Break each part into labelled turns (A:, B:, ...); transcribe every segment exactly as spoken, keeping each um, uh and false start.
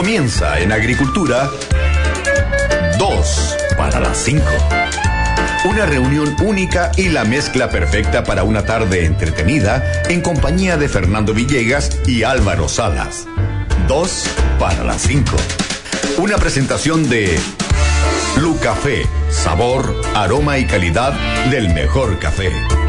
A: Comienza en Agricultura dos para las cinco. Una reunión única y la mezcla perfecta para una tarde entretenida en compañía de Fernando Villegas y Álvaro Salas. dos para las cinco. Una presentación de Blue Café, sabor, aroma y calidad del mejor café.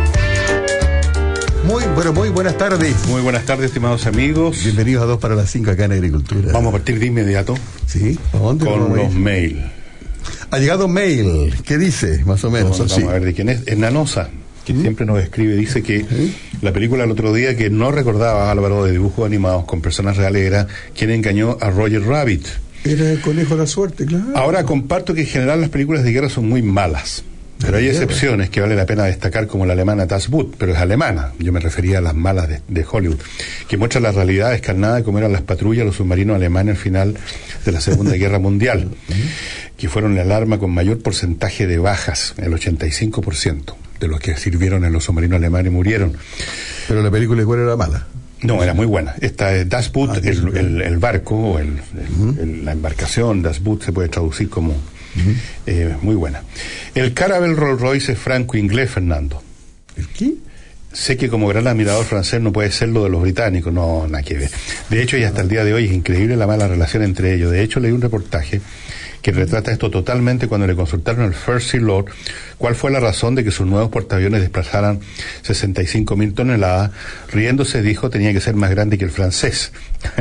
B: Muy, bueno, muy buenas tardes.
C: Muy buenas tardes, estimados amigos.
B: Bienvenidos a dos para las cinco acá en Agricultura.
C: Vamos a partir de inmediato.
B: ¿Sí? ¿A dónde?
C: Con los mail.
B: Ha llegado mail. ¿Qué dice? Más o menos.
C: No, vamos a ver de quién es. Es Nanosa, que ¿Mm? siempre nos escribe. Dice que ¿Sí? la película el otro día que no recordaba a Álvaro de dibujos animados con personas reales era quien engañó a Roger Rabbit.
B: Era el conejo de la suerte, claro.
C: Ahora comparto que en general las películas de guerra son muy malas. Pero hay excepciones que vale la pena destacar, como la alemana Das Boot, pero es alemana, yo me refería a las malas de, de Hollywood, que muestra la realidad descarnada de cómo eran las patrullas, los submarinos alemanes al final de la Segunda Guerra Mundial, que fueron el arma con mayor porcentaje de bajas, el ochenta y cinco por ciento de los que sirvieron en los submarinos alemanes murieron.
B: Pero la película igual era mala.
C: No, era muy buena. Esta es Das Boot, ah, el, el, el barco, el, el, uh-huh. el, la embarcación, Das Boot se puede traducir como... Uh-huh. Eh, muy buena. El Caravelle Rolls Royce es franco-inglés, Fernando.
B: ¿El qué?
C: Sé que como gran admirador francés no puede ser lo de los británicos, no, nada que ver. De hecho, y hasta el día de hoy es increíble la mala relación entre ellos. De hecho, leí un reportaje que retrata esto totalmente cuando le consultaron al First Sea Lord cuál fue la razón de que sus nuevos portaaviones desplazaran sesenta y cinco mil toneladas. Riéndose dijo tenía que ser más grande que el francés.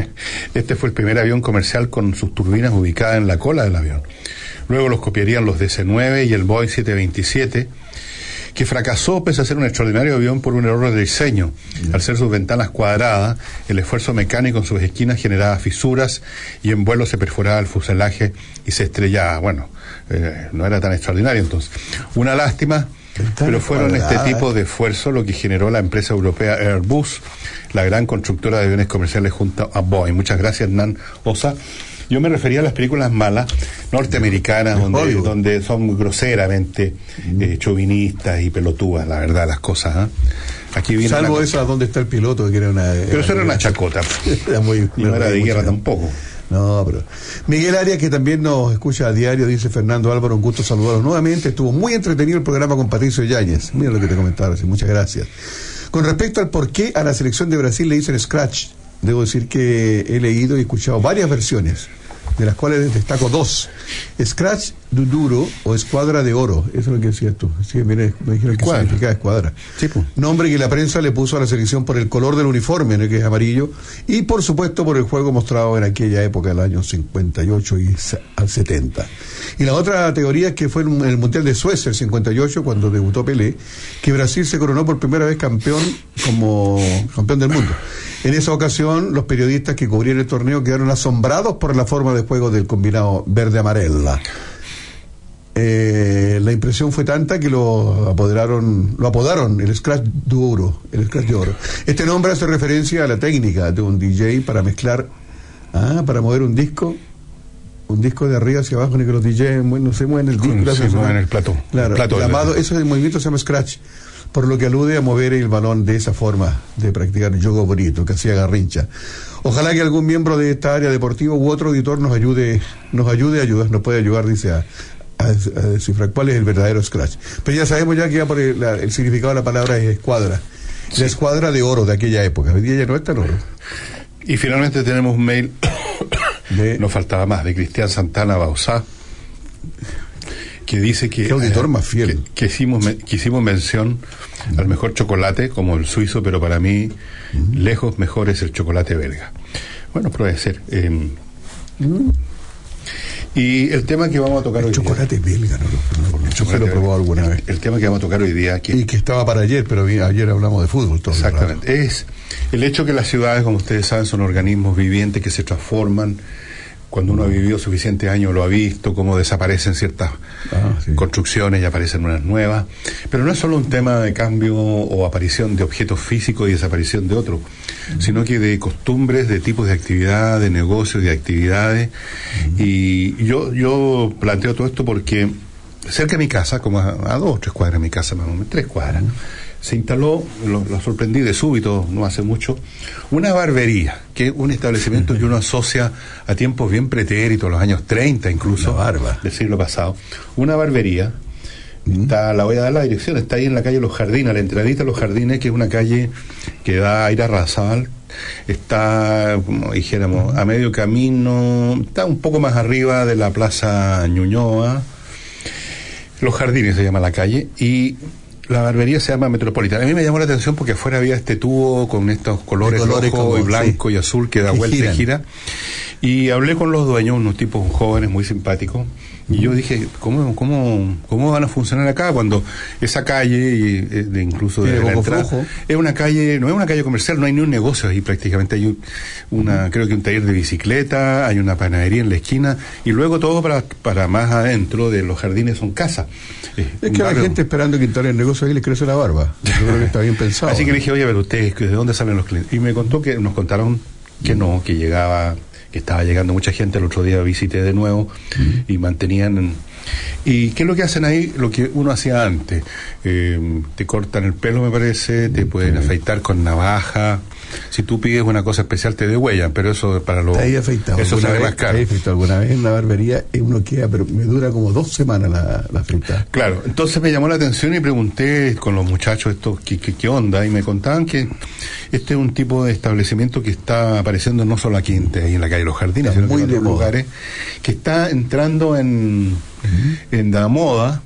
C: Este fue el primer avión comercial con sus turbinas ubicadas en la cola del avión. Luego los copiarían los D C nueve y el Boeing setecientos veintisiete, que fracasó pese a ser un extraordinario avión por un error de diseño. Al ser sus ventanas cuadradas, el esfuerzo mecánico en sus esquinas generaba fisuras y en vuelo se perforaba el fuselaje y se estrellaba. Bueno, eh, no era tan extraordinario entonces. Una lástima, pero fueron este tipo de esfuerzo lo que generó la empresa europea Airbus, la gran constructora de aviones comerciales junto a Boeing. Muchas gracias, Hernán Osa. Yo me refería a las películas malas norteamericanas, donde, donde son groseramente eh, chauvinistas y pelotudas, la verdad, las cosas. ¿eh? Aquí viene
B: Salvo
C: una...
B: esa donde está el piloto, que era una...
C: Pero eso era una chacota.
B: Era muy,
C: no era de guerra tampoco.
B: No, pero... Miguel Arias, que también nos escucha a diario, dice: Fernando, Álvaro, un gusto saludarlos nuevamente. Estuvo muy entretenido el programa con Patricio Yáñez. Mira lo que te comentaba, así, muchas gracias. Con respecto al por qué a la selección de Brasil le dicen Scratch, debo decir que he leído y escuchado varias versiones, de las cuales destaco dos: Scratch du Duro o Escuadra de Oro. Eso es lo que decías tú. Sí, mire, me dijeron que significaba escuadra. Sí, pues. Nombre que la prensa le puso a la selección por el color del uniforme, ¿no?, que es amarillo, y por supuesto por el juego mostrado en aquella época, del año cincuenta y ocho y al setenta. Y la otra teoría es que fue en el Mundial de Suecia, el cincuenta y ocho, cuando debutó Pelé, que Brasil se coronó por primera vez campeón, como campeón del mundo. En esa ocasión, los periodistas que cubrieron el torneo quedaron asombrados por la forma de juego del combinado verde-amarela. Eh, la impresión fue tanta que lo apoderaron, lo apodaron el Scratch Duro, el Scratch de Oro. Este nombre hace referencia a la técnica de un D J para mezclar, ah, para mover un disco, un disco de arriba hacia abajo, en el que los D Js bueno, se mueven el disco,
C: se mueven el plato.
B: Claro,
C: el plato
B: llamado, ese movimiento se llama Scratch, por lo que alude a mover el balón de esa forma de practicar el juego bonito que hacía Garrincha. Ojalá que algún miembro de esta área deportiva u otro editor nos ayude, nos ayude a ayudar, nos puede ayudar, dice, a, a, a descifrar cuál es el verdadero Scratch. Pero ya sabemos ya que ya por el, la, el significado de la palabra es escuadra. Sí. La escuadra de oro de aquella época. Hoy día ya no es tan oro.
C: Y finalmente tenemos un mail, de... nos faltaba más, de Cristian Santana Bauzá, que dice que...
B: ¿Qué auditor eh, más fiel?
C: Que, que, hicimos, que hicimos mención mm. al mejor chocolate, como el suizo, pero para mí, mm. lejos mejor es el chocolate belga. Bueno, puede ser. Eh, mm. Y el tema que vamos a tocar
B: el
C: hoy
B: chocolate
C: día...
B: belga, no, no, no,
C: el
B: no se lo he probado alguna
C: el,
B: vez.
C: El tema que vamos a tocar hoy día... Que,
B: y que estaba para ayer, pero ayer hablamos de fútbol. Todo
C: exactamente. Es el hecho que las ciudades, como ustedes saben, son organismos vivientes que se transforman. Cuando uno ha vivido suficientes años lo ha visto, cómo desaparecen ciertas ah, sí. construcciones y aparecen unas nuevas. Pero no es solo un tema de cambio o aparición de objetos físicos y desaparición de otros, uh-huh. sino que de costumbres, de tipos de actividad, de negocios, de actividades. Uh-huh. Y yo, yo planteo todo esto porque cerca de mi casa, como a, a dos o tres cuadras de mi casa, más o menos, tres cuadras, uh-huh. se instaló, lo, lo sorprendí de súbito, no hace mucho, una barbería, que es un establecimiento que uno asocia a tiempos bien pretéritos, los años treinta incluso,
B: barba.
C: del siglo pasado. Una barbería, mm. está, la voy a dar la dirección, está ahí en la calle Los Jardines, a la entradita de Los Jardines, que es una calle que da a ir a Razabal. Está, como dijéramos, a medio camino, está un poco más arriba de la Plaza Ñuñoa. Los Jardines se llama la calle, y la barbería se llama Metropolitana. A mí me llamó la atención porque afuera había este tubo con estos colores, colores rojo como, y blanco, sí, y azul, que da vuelta y gira. Y hablé con los dueños, unos tipos jóvenes muy simpáticos, y yo dije, ¿cómo, cómo, cómo van a funcionar acá cuando esa calle, y, de, incluso de la entrada, flujo. Es una calle, no es una calle comercial, no hay ni un negocio ahí prácticamente, hay un, una, uh-huh. creo que un taller de bicicleta, hay una panadería en la esquina, y luego todo para, para más adentro de Los Jardines son casas.
B: Es, es que hay gente esperando que instale el negocio ahí les crece la barba. Yo creo que está bien pensado.
C: Así
B: ¿no?
C: que le dije, oye, pero ustedes, ¿de dónde salen los clientes? Y me contó que, nos contaron que no, que llegaba, que estaba llegando mucha gente. El otro día visité de nuevo, uh-huh. y mantenían. ¿Y qué es lo que hacen ahí? Lo que uno hacía antes. Eh, te cortan el pelo, me parece, te pueden afeitar con navaja. Si tú pides una cosa especial te degüellan, pero eso para los...
B: Ahí afeitado.
C: Eso sale más caro.
B: Ahí afeitado alguna vez en la barbería, uno queda, pero me dura como dos semanas la, la afeitada.
C: Claro, entonces me llamó la atención y pregunté con los muchachos esto, ¿qué, qué, qué onda? Y me contaban que este es un tipo de establecimiento que está apareciendo no solo aquí en, en la calle Los Jardines, sino en otros lugares, que está entrando en, uh-huh. en la moda.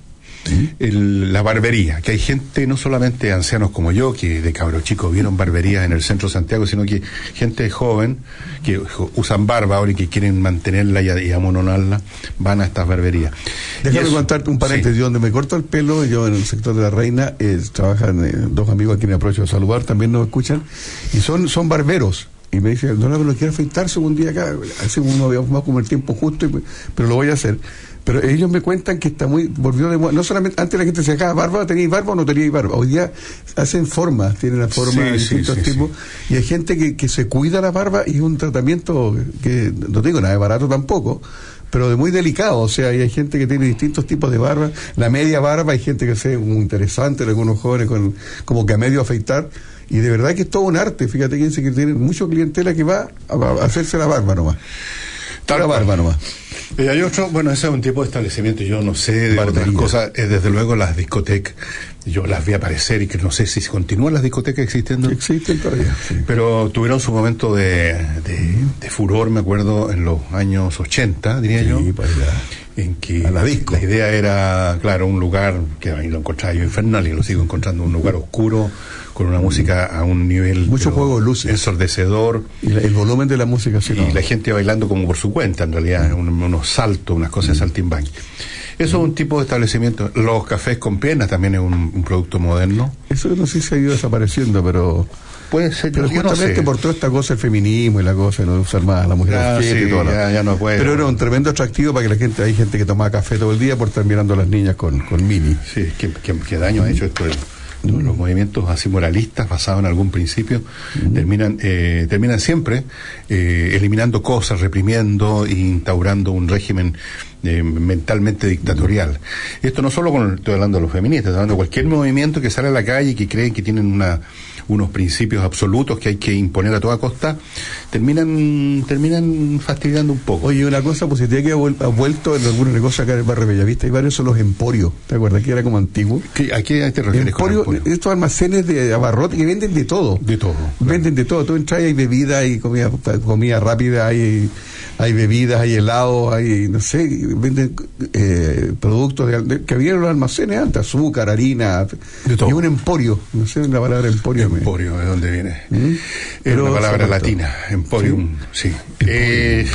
C: El, la barbería, que hay gente, no solamente ancianos como yo, que de cabros chicos vieron barberías en el centro de Santiago, sino que gente joven que usan barba ahora y que quieren mantenerla y, y amononarla, van a estas barberías.
B: Déjame contarte un paréntesis, sí. Donde me corto el pelo, yo en el sector de La Reina, eh, trabajan eh, dos amigos a quienes aprovecho de saludar, también nos escuchan, y son, son barberos. Y me dice, no, no, no quiero afeitarse un día acá, hace uno, vamos como el tiempo justo, y, pero lo voy a hacer. Pero ellos me cuentan que está muy, volvió de moda, no solamente, antes la gente se sacaba barba, ¿teníais barba o no teníais barba? Hoy día hacen formas, tienen la forma sí, de distintos sí, sí, tipos, sí. Y hay gente que, que se cuida la barba y es un tratamiento que, no digo nada de barato tampoco, pero de muy delicado, o sea, hay gente que tiene distintos tipos de barba, la media barba, hay gente que se ve muy interesante, algunos jóvenes con, como que a medio afeitar, y de verdad que es todo un arte, fíjate que que tiene mucho clientela que va a, a hacerse la barba nomás.
C: Tal la barba nomás. Y hay otro, bueno, ese es un tipo de establecimiento, yo no sé de Barbería. Otras cosas, eh, desde luego las discotecas, yo las vi aparecer y que no sé si continúan las discotecas existiendo.
B: Existen todavía, sí.
C: Pero tuvieron su momento de, de, de furor, me acuerdo, en los años ochenta, diría sí, yo.
B: Para allá.
C: En que
B: a la disco.
C: La idea era, claro, un lugar, que ahí lo encontraba yo infernal y lo sigo encontrando, un lugar oscuro, con una música a un nivel
B: mucho juego de luces,
C: ensordecedor,
B: y la, el volumen de la música sí,
C: y
B: no.
C: La gente bailando como por su cuenta, en realidad, un, unos saltos, unas cosas de saltimbanqui. Eso es un tipo de establecimiento. Los cafés con piernas también es un, un producto moderno.
B: Eso no sé si se ha ido desapareciendo, pero
C: puede ser,
B: pero
C: yo
B: justamente
C: no sé.
B: Por toda esta cosa, el feminismo y la cosa, no usar más a la mujer
C: ah, sí, y todo ya, ya no puede.
B: Pero era un tremendo atractivo para que la gente, hay gente que tomaba café todo el día por estar mirando a las niñas con, con mini.
C: Sí, ¿qué, qué, qué daño ha hecho esto? Mm. Los movimientos así moralistas basados en algún principio mm. terminan eh, terminan siempre eh, eliminando cosas, reprimiendo e instaurando un régimen eh, mentalmente dictatorial. Esto no solo con, estoy hablando de los feministas, estoy hablando de cualquier movimiento que sale a la calle y que creen que tienen una unos principios absolutos que hay que imponer a toda costa, terminan terminan fastidiando un poco.
B: Oye, una cosa positiva que ha, vuel- ha vuelto en algunos negocios acá en el barrio Bellavista, hay varios, son los emporios. ¿Te acuerdas que era como antiguo?
C: ¿Qué, ¿A qué te refieres
B: Emporio,
C: con emporio?
B: Estos almacenes de abarrotes que venden de todo.
C: De todo.
B: Venden claro. de todo. Tú entras y hay bebida, hay comida, comida rápida, hay, hay bebidas, hay helados, hay, no sé, venden eh, productos de, de, que había en los almacenes antes, azúcar, harina,
C: de todo.
B: Y un emporio, no sé la palabra emporio.
C: Emporio, ¿de dónde viene?
B: ¿Mm?
C: Es
B: Pero
C: una palabra latina, emporium, sí. sí. Eh,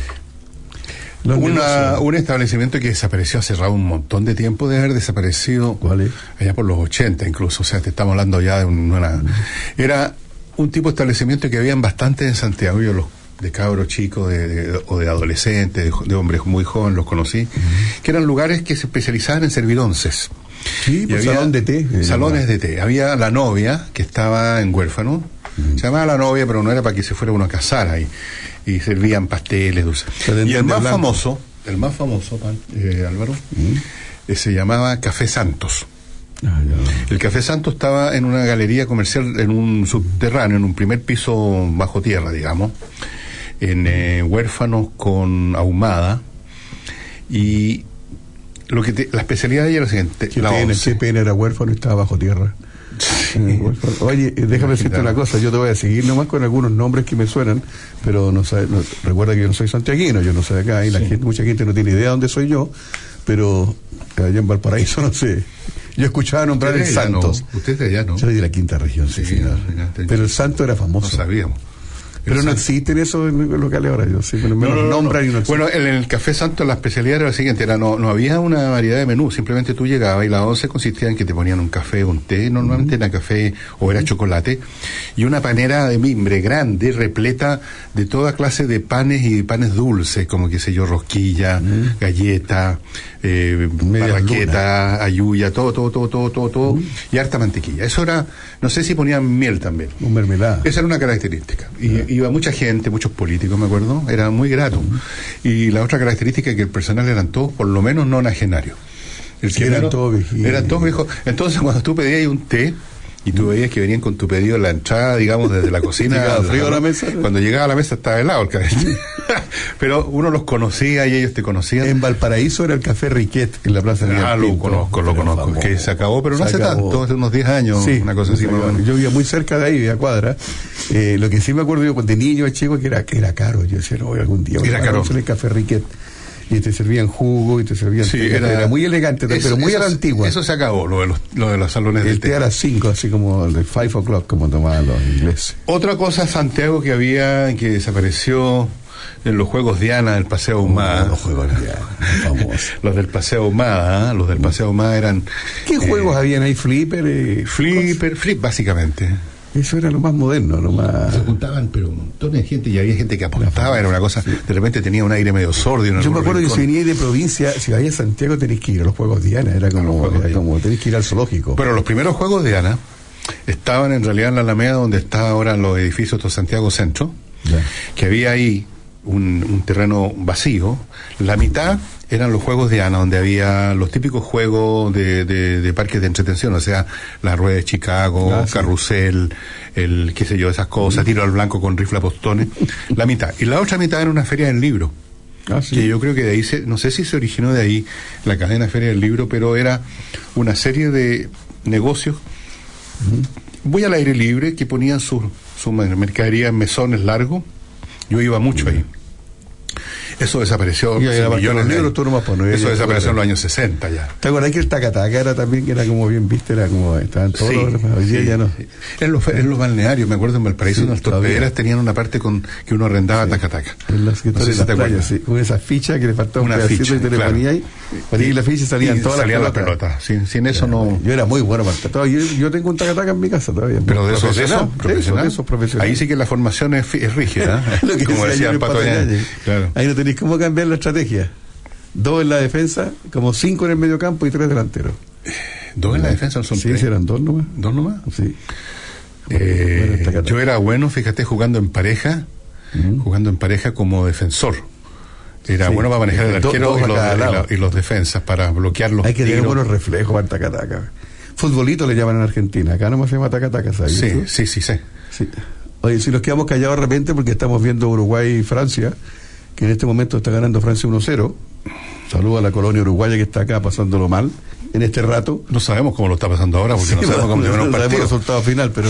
C: una, un establecimiento que desapareció, ha cerrado un montón de tiempo de haber desaparecido.
B: ¿Cuál es?
C: Allá por los ochenta incluso, o sea, te estamos hablando ya de una... Mm. Era un tipo de establecimiento que habían bastante en Santiago, yo los de cabros chicos de, de, o de adolescentes, de, de hombres muy jóvenes, los conocí, uh-huh. que eran lugares que se especializaban en servir onces.
B: Sí, pues salón de té.
C: Eh, salones de té. Había la novia, que estaba en Huérfano, uh-huh. se llamaba la novia, pero no era para que se fuera uno a casar ahí, y servían pasteles, dulces. Y el más blanco. famoso, el más famoso, eh, Álvaro, uh-huh. eh, se llamaba Café Santos.
B: Ah,
C: el Café Santo estaba en una galería comercial, en un subterráneo, en un primer piso bajo tierra, digamos, en eh, Huérfanos con Ahumada, y lo que te, la especialidad de ella era la siguiente:
B: ¿Qué
C: la
B: pena,
C: once.
B: qué pena, era huérfano y estaba bajo tierra.
C: Sí.
B: Oye, déjame decirte una cosa, yo te voy a seguir nomás con algunos nombres que me suenan, pero no, sabe, no recuerda que yo no soy santiaguino, yo no soy de acá, y la
C: Sí.
B: gente, mucha gente no tiene idea de dónde soy yo, pero allá en Valparaíso no sé. Yo escuchaba nombrar el Santos.
C: No, usted es de allá, ¿no?
B: Yo soy de la quinta región, sí,
C: Sí,
B: señor.
C: no, no,
B: Pero el Santo era famoso.
C: No sabíamos.
B: Pero
C: El
B: no
C: Santo.
B: existen eso en los locales ahora, yo sí, pero me
C: No,
B: los
C: no, no,
B: nombran
C: no.
B: y no existen.
C: Bueno, en el Café Santo la especialidad era la siguiente: era no, no había una variedad de menú, simplemente tú llegabas y la once consistía en que te ponían un café, un té, normalmente era café o era chocolate, y una panera de mimbre grande, repleta de toda clase de panes y de panes dulces, como qué sé yo, rosquilla,
B: Mm.
C: galleta, eh,
B: Medias
C: barraqueta, ayuya, todo, todo, todo, todo, todo, todo,
B: Mm.
C: y harta mantequilla. Eso era, no sé si ponían miel también.
B: Un mermelada.
C: Esa era una característica. Y iba mucha gente, muchos políticos, me acuerdo, era muy grato. Y la otra característica es que el personal eran todos, por lo menos, nonagenarios. El
B: Sí, eran
C: primero-
B: todos viejitos.
C: Eran todos viejos. Entonces, cuando tú pedías un té, y tú veías que venían con tu pedido en la entrada, digamos, desde la cocina.
B: Llegaba frío a la mesa, ¿no?
C: Cuando llegaba a la mesa estaba helado el café. Pero uno los conocía y ellos te conocían.
B: En Valparaíso era el Café Riquet, en la Plaza de
C: Ah, lo
B: Pinto.
C: conozco, lo
B: Era
C: conozco.
B: famoso.
C: Que se acabó, pero no
B: Se
C: hace
B: acabó.
C: tanto, hace unos diez años,
B: Sí,
C: una cosa así.
B: se
C: más o
B: acabó.
C: menos.
B: Yo vivía muy cerca de ahí, de Cuadra. Eh, lo que sí me acuerdo yo de niño, chico, que era, que era caro. Yo decía, no voy algún día.
C: Era caro.
B: En el Café Riquet. Y te servían jugo y te servían
C: Sí,
B: té.
C: era,
B: era muy elegante,
C: eso-
B: pero muy
C: eso-
B: a la antigua.
C: Eso se acabó, lo de los, lo de los salones
B: El
C: del
B: té a las cinco, así como el de five o'clock, como tomaban los ingleses.
C: Otra cosa, Santiago, que había, que desapareció en los Juegos Diana del Paseo Ahumada.
B: Los juegos ya, famosos.
C: Los del Paseo Ahumada, ¿eh? Los del Paseo Ahumada eran...
B: ¿Qué
C: eh,
B: juegos habían ahí? Flipper. Eh,
C: Flipper, flip básicamente.
B: Eso era lo más moderno, lo más...
C: Se juntaban, pero un montón de gente, y había gente que apostaba, era una cosa, de repente tenía un aire medio sordio. en
B: Yo me
C: algún
B: acuerdo que si
C: rincón.
B: venía de provincia, si vais a Santiago tenés que ir a los Juegos Diana, era como,
C: Juegos
B: era
C: Diana.
B: como tenés que ir al zoológico.
C: Bueno, los primeros Juegos de Diana estaban en realidad en la Alameda, donde está ahora los edificios de Santiago Centro,
B: Ya.
C: que había ahí un, un terreno vacío. La mitad eran los Juegos de Diana, donde había los típicos juegos de, de, de parques de entretención, o sea, la rueda de Chicago,
B: Ah, sí.
C: carrusel, el qué sé yo, esas cosas, tiro al blanco con rifle a postones, la mitad. Y la otra mitad era una feria del libro.
B: Ah, sí.
C: Que yo creo que de ahí, se, no sé si se originó de ahí la cadena Feria del Libro, pero era una serie de negocios, voy al aire libre, que ponían su, su mercadería en mesones largos. Yo iba mucho ahí. Eso desapareció.
B: Y ahí
C: hace
B: era
C: millones
B: los
C: de
B: libros,
C: años.
B: tú nomás, pues, no había-
C: Eso desapareció en los años sesenta ya.
B: ¿Te acuerdas que el tacataca era también, que era como bien viste, era como, estaban todos
C: Sí,
B: los, hoy día
C: sí,
B: ya no.
C: sí. En los, en los balnearios, me acuerdo en Valparaíso,
B: Sí,
C: en las
B: todavía.
C: torpederas tenían una parte con que uno arrendaba taca-taca.
B: En las que
C: No sé
B: de
C: si
B: las
C: te
B: playas,
C: acuerdas.
B: sí, con esa ficha que le faltaba un
C: Una
B: pedacito
C: ficha,
B: y te le
C: claro.
B: ponía ahí, ponía ahí la ficha y salían
C: Y
B: todas
C: salían
B: las
C: las
B: pelotas.
C: pelotas. Sin, sin eso no...
B: Yo era muy bueno para el tacataca. Yo, yo tengo un tacataca en mi casa todavía.
C: Pero de esos, de
B: Profesional,
C: esos, profesional.
B: de esos profesionales.
C: Ahí sí que la formación es, fi- es rígida, ¿eh?
B: Lo que
C: como
B: decía
C: decía
B: yo
C: el
B: en
C: Pato
B: Pato
C: Yañez.
B: Yañez.
C: Claro.
B: Ahí no tenéis cómo cambiar la estrategia. Dos en la defensa, como cinco en el medio campo y tres delanteros.
C: Dos en la defensa, no son
B: Sí,
C: tres.
B: sí, eran dos nomás.
C: ¿Dos nomás?
B: Sí.
C: Eh,
B: Bueno, tacataca.
C: yo era bueno, fíjate, jugando en pareja,
B: Ujú.
C: jugando en pareja como defensor. Era
B: Sí.
C: bueno para manejar el
B: Do-
C: arquero
B: dos
C: y
B: a
C: los,
B: cada
C: y
B: lado.
C: la- y los defensas, para bloquear los
B: Hay que tener
C: tiros.
B: buenos reflejos para el tacataca. Futbolito le llaman en Argentina. Acá nomás se llama tacataca, ¿sabes?
C: Sí,
B: tú?
C: sí, sí, sí.
B: Sí. Oye, si nos quedamos callados de repente porque estamos viendo Uruguay y Francia, que en este momento está ganando Francia uno cero. Saludo a la colonia uruguaya que está acá pasándolo mal en este rato.
C: No sabemos cómo lo está pasando ahora, porque
B: Sí,
C: no sabemos cómo terminó el
B: no sabemos el
C: partido.
B: resultado final, pero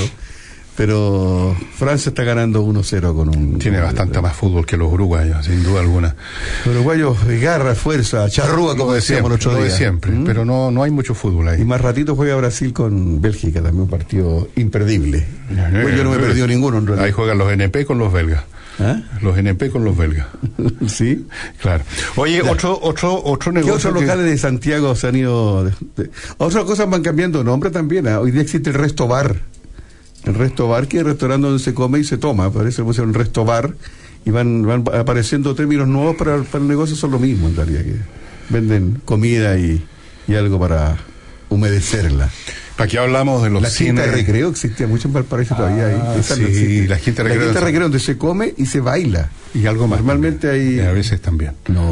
B: pero Francia está ganando uno cero con un...
C: Tiene bastante más fútbol que los uruguayos, sin duda alguna.
B: Uruguayos, garra, fuerza, charrúa, como
C: Lo de
B: decíamos el
C: siempre,
B: otro
C: lo
B: día.
C: de siempre,
B: ¿Mm?
C: pero no, no hay mucho fútbol ahí.
B: Y más ratito juega Brasil con Bélgica, también un partido imperdible. Pues yo no me he perdido ninguno en
C: Ahí
B: realidad.
C: juegan los N P con los belgas.
B: ¿Ah?
C: Los N P con los belgas.
B: ¿Sí?
C: Claro. Oye,
B: Ya.
C: otro otro otro
B: ¿Qué
C: negocio
B: otros
C: que-
B: locales de Santiago se han ido? De, de- otras cosas van cambiando de nombre también. ¿Ah? Hoy día existe el Resto Bar. El Resto Bar, que es el restaurante donde se come y se toma. Parece que pusieron Resto Bar. Y van, van apareciendo términos nuevos para, para el negocio, son lo mismo en realidad. Que venden comida y, y algo para humedecerla.
C: Aquí hablamos de los
B: La Quinta de
C: cines.
B: Recreo existía mucho en Valparaíso
C: Ah,
B: todavía. Ahí. Esa
C: sí,
B: no existe.
C: la Quinta de Recreo.
B: La Quinta de Recreo donde se come y se baila.
C: Y algo más.
B: Normalmente
C: también.
B: hay...
C: Y a veces también.
B: No, no, no.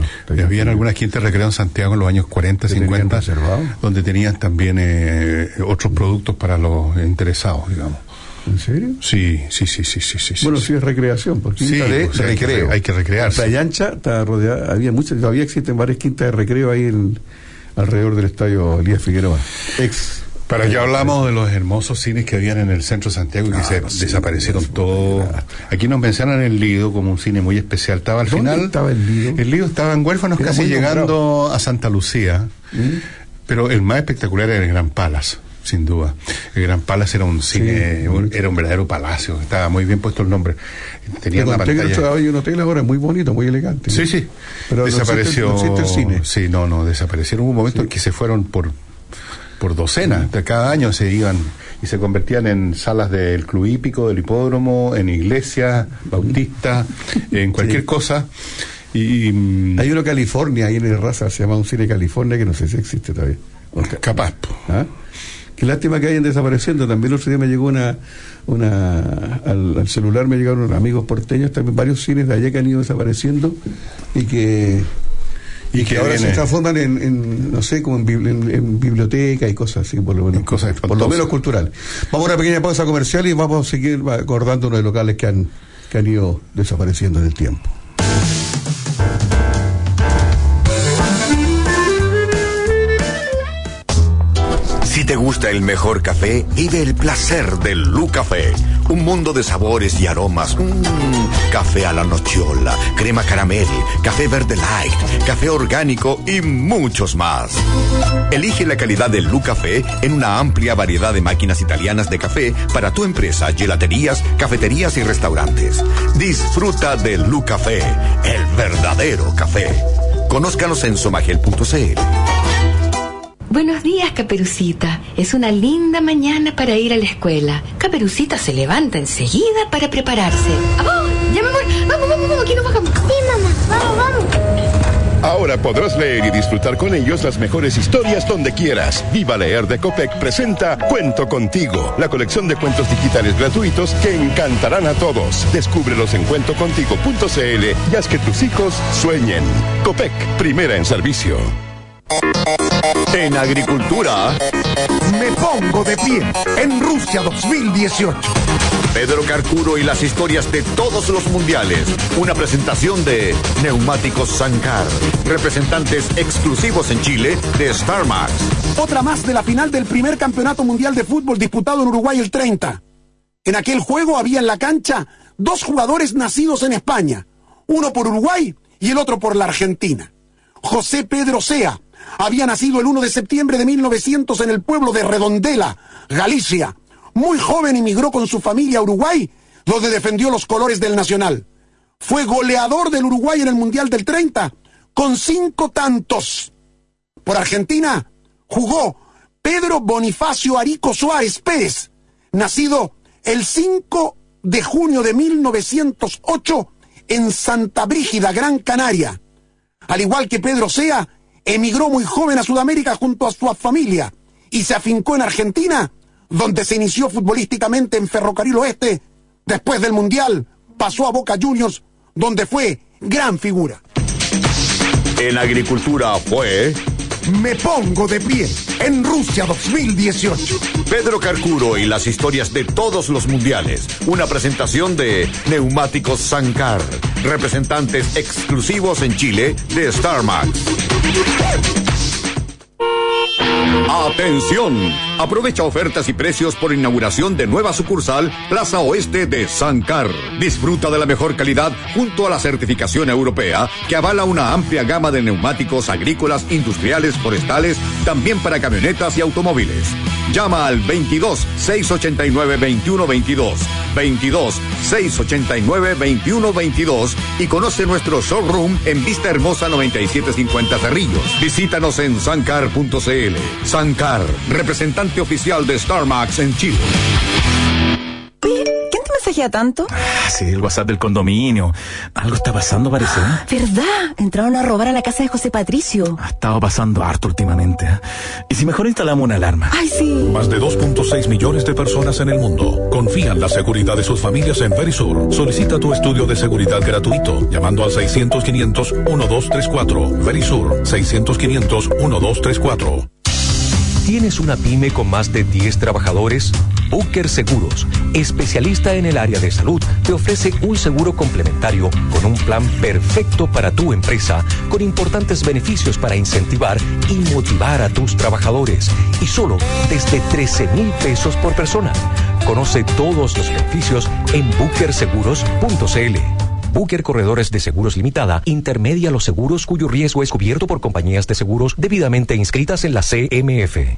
C: Y habían algunas quintas de recreo en Santiago en los años cuarenta, cincuenta, donde tenían también eh, otros productos para los interesados, digamos.
B: ¿En serio?
C: Sí, sí, sí, sí, sí, sí.
B: Bueno, sí, es recreación, porque
C: sí,
B: de
C: pues,
B: recreo.
C: Hay que, hay que recrearse.
B: Playa Ancha está rodeada, había muchas, todavía existen varias quintas de recreo ahí en, alrededor del estadio Elías Figueroa. Ex.
C: Para ya hablamos de los hermosos cines que habían en el centro de Santiago y que ah, se sí, desaparecieron todos. Aquí nos mencionan el Lido como un cine muy especial. Estaba al
B: ¿Dónde
C: final.
B: estaba el Lido?
C: El Lido estaba en Huérfanos,
B: Era
C: casi llegando
B: comprado.
C: a Santa Lucía. ¿Mm? Pero el más espectacular era el Gran Palace, sin duda. El Gran Palace era un cine, sí, un, era un verdadero palacio. Estaba muy bien puesto el nombre. Tenía una pantalla.
B: Hay un hotel ahora muy bonito, muy elegante.
C: Sí, sí.
B: Pero
C: desapareció.
B: No existe, no existe el cine.
C: Sí, no, no, desaparecieron. Hubo un momento sí. en que se fueron por por docenas, de cada año se iban y se convertían en salas del club hípico, del hipódromo, en iglesias, bautistas, en cualquier sí. cosa. Y
B: hay uno en California, ahí en el Raza, se llama un cine California, que no sé si existe todavía.
C: Capaz.
B: ¿Ah? Qué lástima que hayan desapareciendo. También el otro día me llegó una, una al, al celular me llegaron amigos porteños, también varios cines de allá que han ido desapareciendo y que y, y que, que ahora viene. Se transforman en, en no sé, como en, en, en biblioteca y cosas así, por lo menos,
C: cosas
B: por lo menos cultural. Vamos a una pequeña pausa comercial y vamos a seguir acordándonos de locales que han, que han ido desapareciendo en el tiempo.
A: Si te gusta el mejor café, vive el placer del Lu Café. Un mundo de sabores y aromas. Mmm, café a la nocciola, crema caramel, café verde light, café orgánico y muchos más. Elige la calidad del Lu Café en una amplia variedad de máquinas italianas de café para tu empresa, gelaterías, cafeterías y restaurantes. Disfruta del Lu Café, el verdadero café. Conózcanos en somagel punto c l.
D: Buenos días, Caperucita. Es una linda mañana para ir a la escuela. Caperucita se levanta enseguida para prepararse. ¡Oh! ¡Ya me voy! ¡Vamos, vamos, vamos! Aquí nos bajamos.
E: Sí, mamá. Vamos, vamos.
F: Ahora podrás leer y disfrutar con ellos las mejores historias donde quieras. Viva Leer de Copec presenta Cuento Contigo, la colección de cuentos digitales gratuitos que encantarán a todos. Descúbrelos en cuento contigo punto c l y haz que tus hijos sueñen. Copec, primera en servicio.
A: En agricultura,
G: me pongo de pie en Rusia dos mil dieciocho.
A: Pedro Carcuro y las historias de todos los mundiales. Una presentación de Neumáticos Sancar, representantes exclusivos en Chile de Star Max.
G: Otra más de la final del primer campeonato mundial de fútbol disputado en Uruguay el treinta. En aquel juego había en la cancha dos jugadores nacidos en España, uno por Uruguay y el otro por la Argentina. José Pedro Sea había nacido el primero de septiembre de mil novecientos en el pueblo de Redondela, Galicia. Muy joven emigró con su familia a Uruguay, donde defendió los colores del Nacional. Fue goleador del Uruguay en el Mundial del treinta, con cinco tantos. Por Argentina jugó Pedro Bonifacio Arico Suárez Pérez, nacido el cinco de junio de mil novecientos ocho en Santa Brígida, Gran Canaria. Al igual que Pedro Sea, emigró muy joven a Sudamérica junto a su familia y se afincó en Argentina, donde se inició futbolísticamente en Ferrocarril Oeste. Después del Mundial, pasó a Boca Juniors, donde fue gran figura.
A: En agricultura fue...
G: Me pongo de pie en Rusia dos mil dieciocho.
A: Pedro Carcuro y las historias de todos los mundiales. Una presentación de Neumáticos Sancar, representantes exclusivos en Chile de Star Max. ¡Atención! Aprovecha ofertas y precios por inauguración de nueva sucursal Plaza Oeste de Sancar. Disfruta de la mejor calidad junto a la certificación europea que avala una amplia gama de neumáticos agrícolas, industriales, forestales, también para camionetas y automóviles. Llama al veintidós, seiscientos ochenta y nueve, veintiuno veintidós, veintidós, seiscientos ochenta y nueve, veintiuno veintidós y conoce nuestro showroom en Vista Hermosa noventa y siete cincuenta Cerrillos. Visítanos en sancar punto c l. Sancar, representante oficial de Star Max en Chile.
D: Oye, ¿quién te
E: mensaje a tanto?
H: Ah, sí, el WhatsApp del condominio. Algo está pasando, parece. ¿eh?
E: ¿Verdad? Entraron a robar a la casa de José Patricio.
H: Ha estado pasando harto últimamente. ¿eh? ¿Y si mejor instalamos una alarma?
E: ¡Ay, sí!
I: Más de dos punto seis millones de personas en el mundo confían la seguridad de sus familias en Verisur. Solicita tu estudio de seguridad gratuito llamando al seiscientos, quinientos, doce treinta y cuatro. Verisur, seiscientos, quinientos, doce treinta y cuatro.
J: ¿Tienes una pyme con más de diez trabajadores? Booker Seguros, especialista en el área de salud, te ofrece un seguro complementario con un plan perfecto para tu empresa, con importantes beneficios para incentivar y motivar a tus trabajadores. Y solo desde trece mil pesos por persona. Conoce todos los beneficios en booker seguros punto c l. Booker Corredores de Seguros Limitada intermedia los seguros cuyo riesgo es cubierto por compañías de seguros debidamente inscritas en la C M F.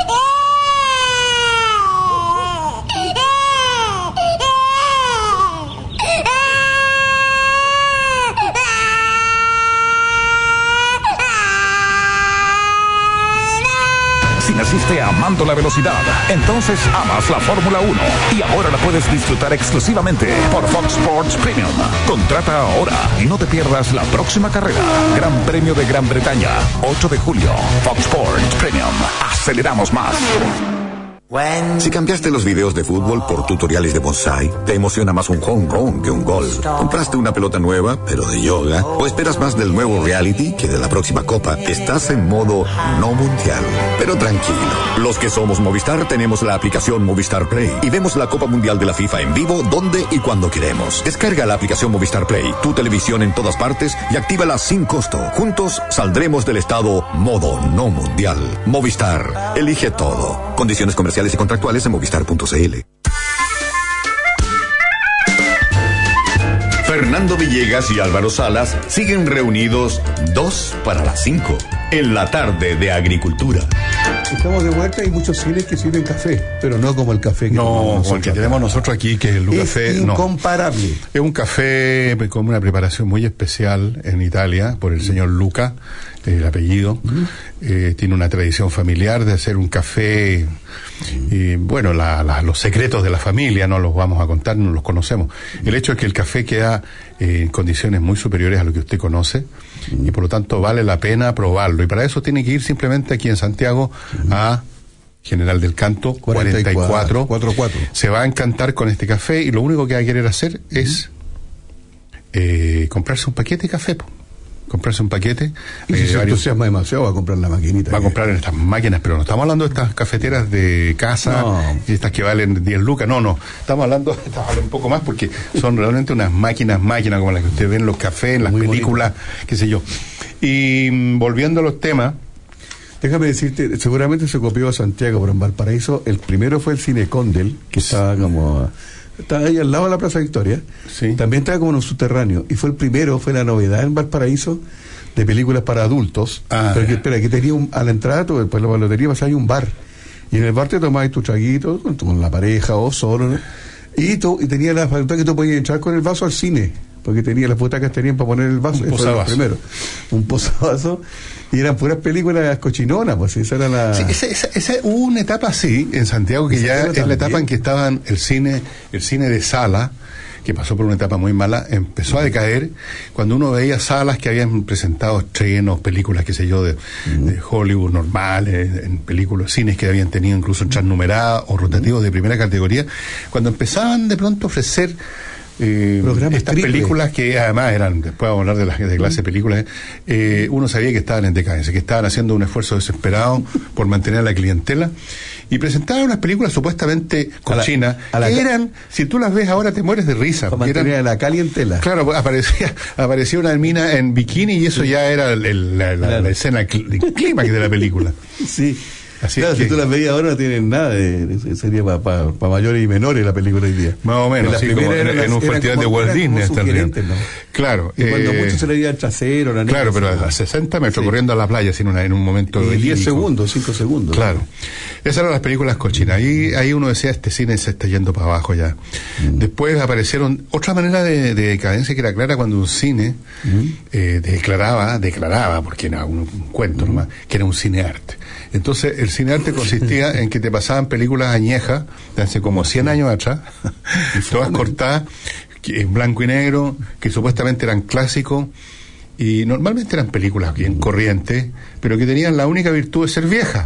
I: Si naciste amando la velocidad, entonces amas la Fórmula uno y ahora la puedes disfrutar exclusivamente por Fox Sports Premium. Contrata ahora y no te pierdas la próxima carrera. Gran Premio de Gran Bretaña, ocho de julio. Fox Sports Premium. Aceleramos más.
A: Si cambiaste los videos de fútbol por tutoriales de bonsai, te emociona más un home run que un gol. Compraste una pelota nueva, pero de yoga, o esperas más del nuevo reality que de la próxima copa, estás en modo no mundial. Pero tranquilo, los que somos Movistar tenemos la aplicación Movistar Play y vemos la Copa Mundial de la FIFA en vivo donde y cuando queremos. Descarga la aplicación Movistar Play, tu televisión en todas partes y actívala sin costo. Juntos saldremos del estado modo no mundial. Movistar, elige todo. Condiciones comerciales y contractuales en movistar punto c l. Fernando Villegas y Álvaro Salas siguen reunidos dos para las cinco en la tarde de Agricultura.
B: Estamos de vuelta. Hay muchos cines que sirven café, pero no como el café que
C: no, como el que tenemos nosotros aquí, que es el
B: es
C: café
B: incomparable.
C: No. Es un café con una preparación muy especial en Italia por el señor Luca, el apellido. Uh-huh. Eh, tiene una tradición familiar de hacer un café. Y bueno, la, la, los secretos de la familia no los vamos a contar, no los conocemos. El hecho es que el café queda eh, en condiciones muy superiores a lo que usted conoce y por lo tanto vale la pena probarlo. Y para eso tiene que ir simplemente aquí en Santiago a General del Canto cuarenta y cuatro. Se va a encantar con este café y lo único que va a querer hacer es eh, comprarse un paquete de café. Po. Comprarse un paquete.
B: Y si eh, se entusiasma demasiado va a comprar la maquinita.
C: Va a comprar en estas máquinas, pero no estamos hablando de estas cafeteras de casa, no. Estas que valen diez lucas, no, no. Estamos hablando, estamos hablando un poco más porque son realmente unas máquinas, máquinas como las que usted ve en los cafés, en las muy películas, bonito. Qué sé yo. Y mm, volviendo a los temas.
B: Déjame decirte, seguramente se copió a Santiago, pero en Valparaíso el primero fue el Cine Condel, que estaba como... Estaba ahí al lado de la Plaza Victoria. Sí. También estaba como en un subterráneo. Y fue el primero, fue la novedad en Valparaíso de películas para adultos. Ah, pero que, espera, que tenía un, a la entrada, tú, después de la lotería, pasaba hay un bar. Y en el bar te tomabas tu traguito con, con la pareja o solo, ¿no? Y, tú, y tenía la facultad que tú podías entrar con el vaso al cine. Porque tenía las butacas tenían para poner el vaso.
C: Un posavasos.
B: Primero. Un posavasos. Y eran puras películas cochinonas, pues esa era la...
C: Sí, esa, esa, esa, hubo una etapa así en Santiago que ya es la etapa en que estaban el cine, el cine de sala, que pasó por una etapa muy mala, empezó a decaer cuando uno veía salas que habían presentado estrenos, películas, qué sé yo, de, uh-huh. de Hollywood normales, en películas, cines que habían tenido incluso transnumeradas o rotativos uh-huh. de primera categoría, cuando empezaban de pronto a ofrecer Eh, estas triple. películas que además eran, después vamos a hablar de las de clase de películas, eh, uno sabía que estaban en decadencia, que estaban haciendo un esfuerzo desesperado por mantener a la clientela y presentaban unas películas supuestamente cochinas que eran, si tú las ves ahora te mueres de risa.
B: Para mantener a la clientela.
C: Claro, aparecía aparecía una mina en bikini y eso ya era el, el, la, la, claro. la escena, el clímax de la película.
B: Sí.
C: Así
B: claro,
C: es
B: si
C: que...
B: tú las veías ahora no tienen nada de, de sería para pa, pa mayores y menores la película hoy día.
C: Más o menos, sí, como en, en un festival de Walt Disney estarían. ¿No? Claro.
B: Y cuando
C: eh,
B: mucho se le veía el trasero, la
C: claro, pero a sesenta metros sí. corriendo a la playa sin una, en un momento
B: de diez segundos, cinco segundos.
C: Claro. Esas eran las películas cochinas. Ahí, ahí uno decía, este cine se está yendo para abajo ya. Mm. Después aparecieron otra manera de, de decadencia que era clara cuando un cine mm. eh, declaraba, declaraba, porque era un, un cuento mm. nomás, que era un cine arte. Entonces el cinearte consistía en que te pasaban películas añejas de hace como cien años atrás, todas cortadas, en blanco y negro, que supuestamente eran clásicos, y normalmente eran películas bien corrientes, pero que tenían la única virtud de ser viejas,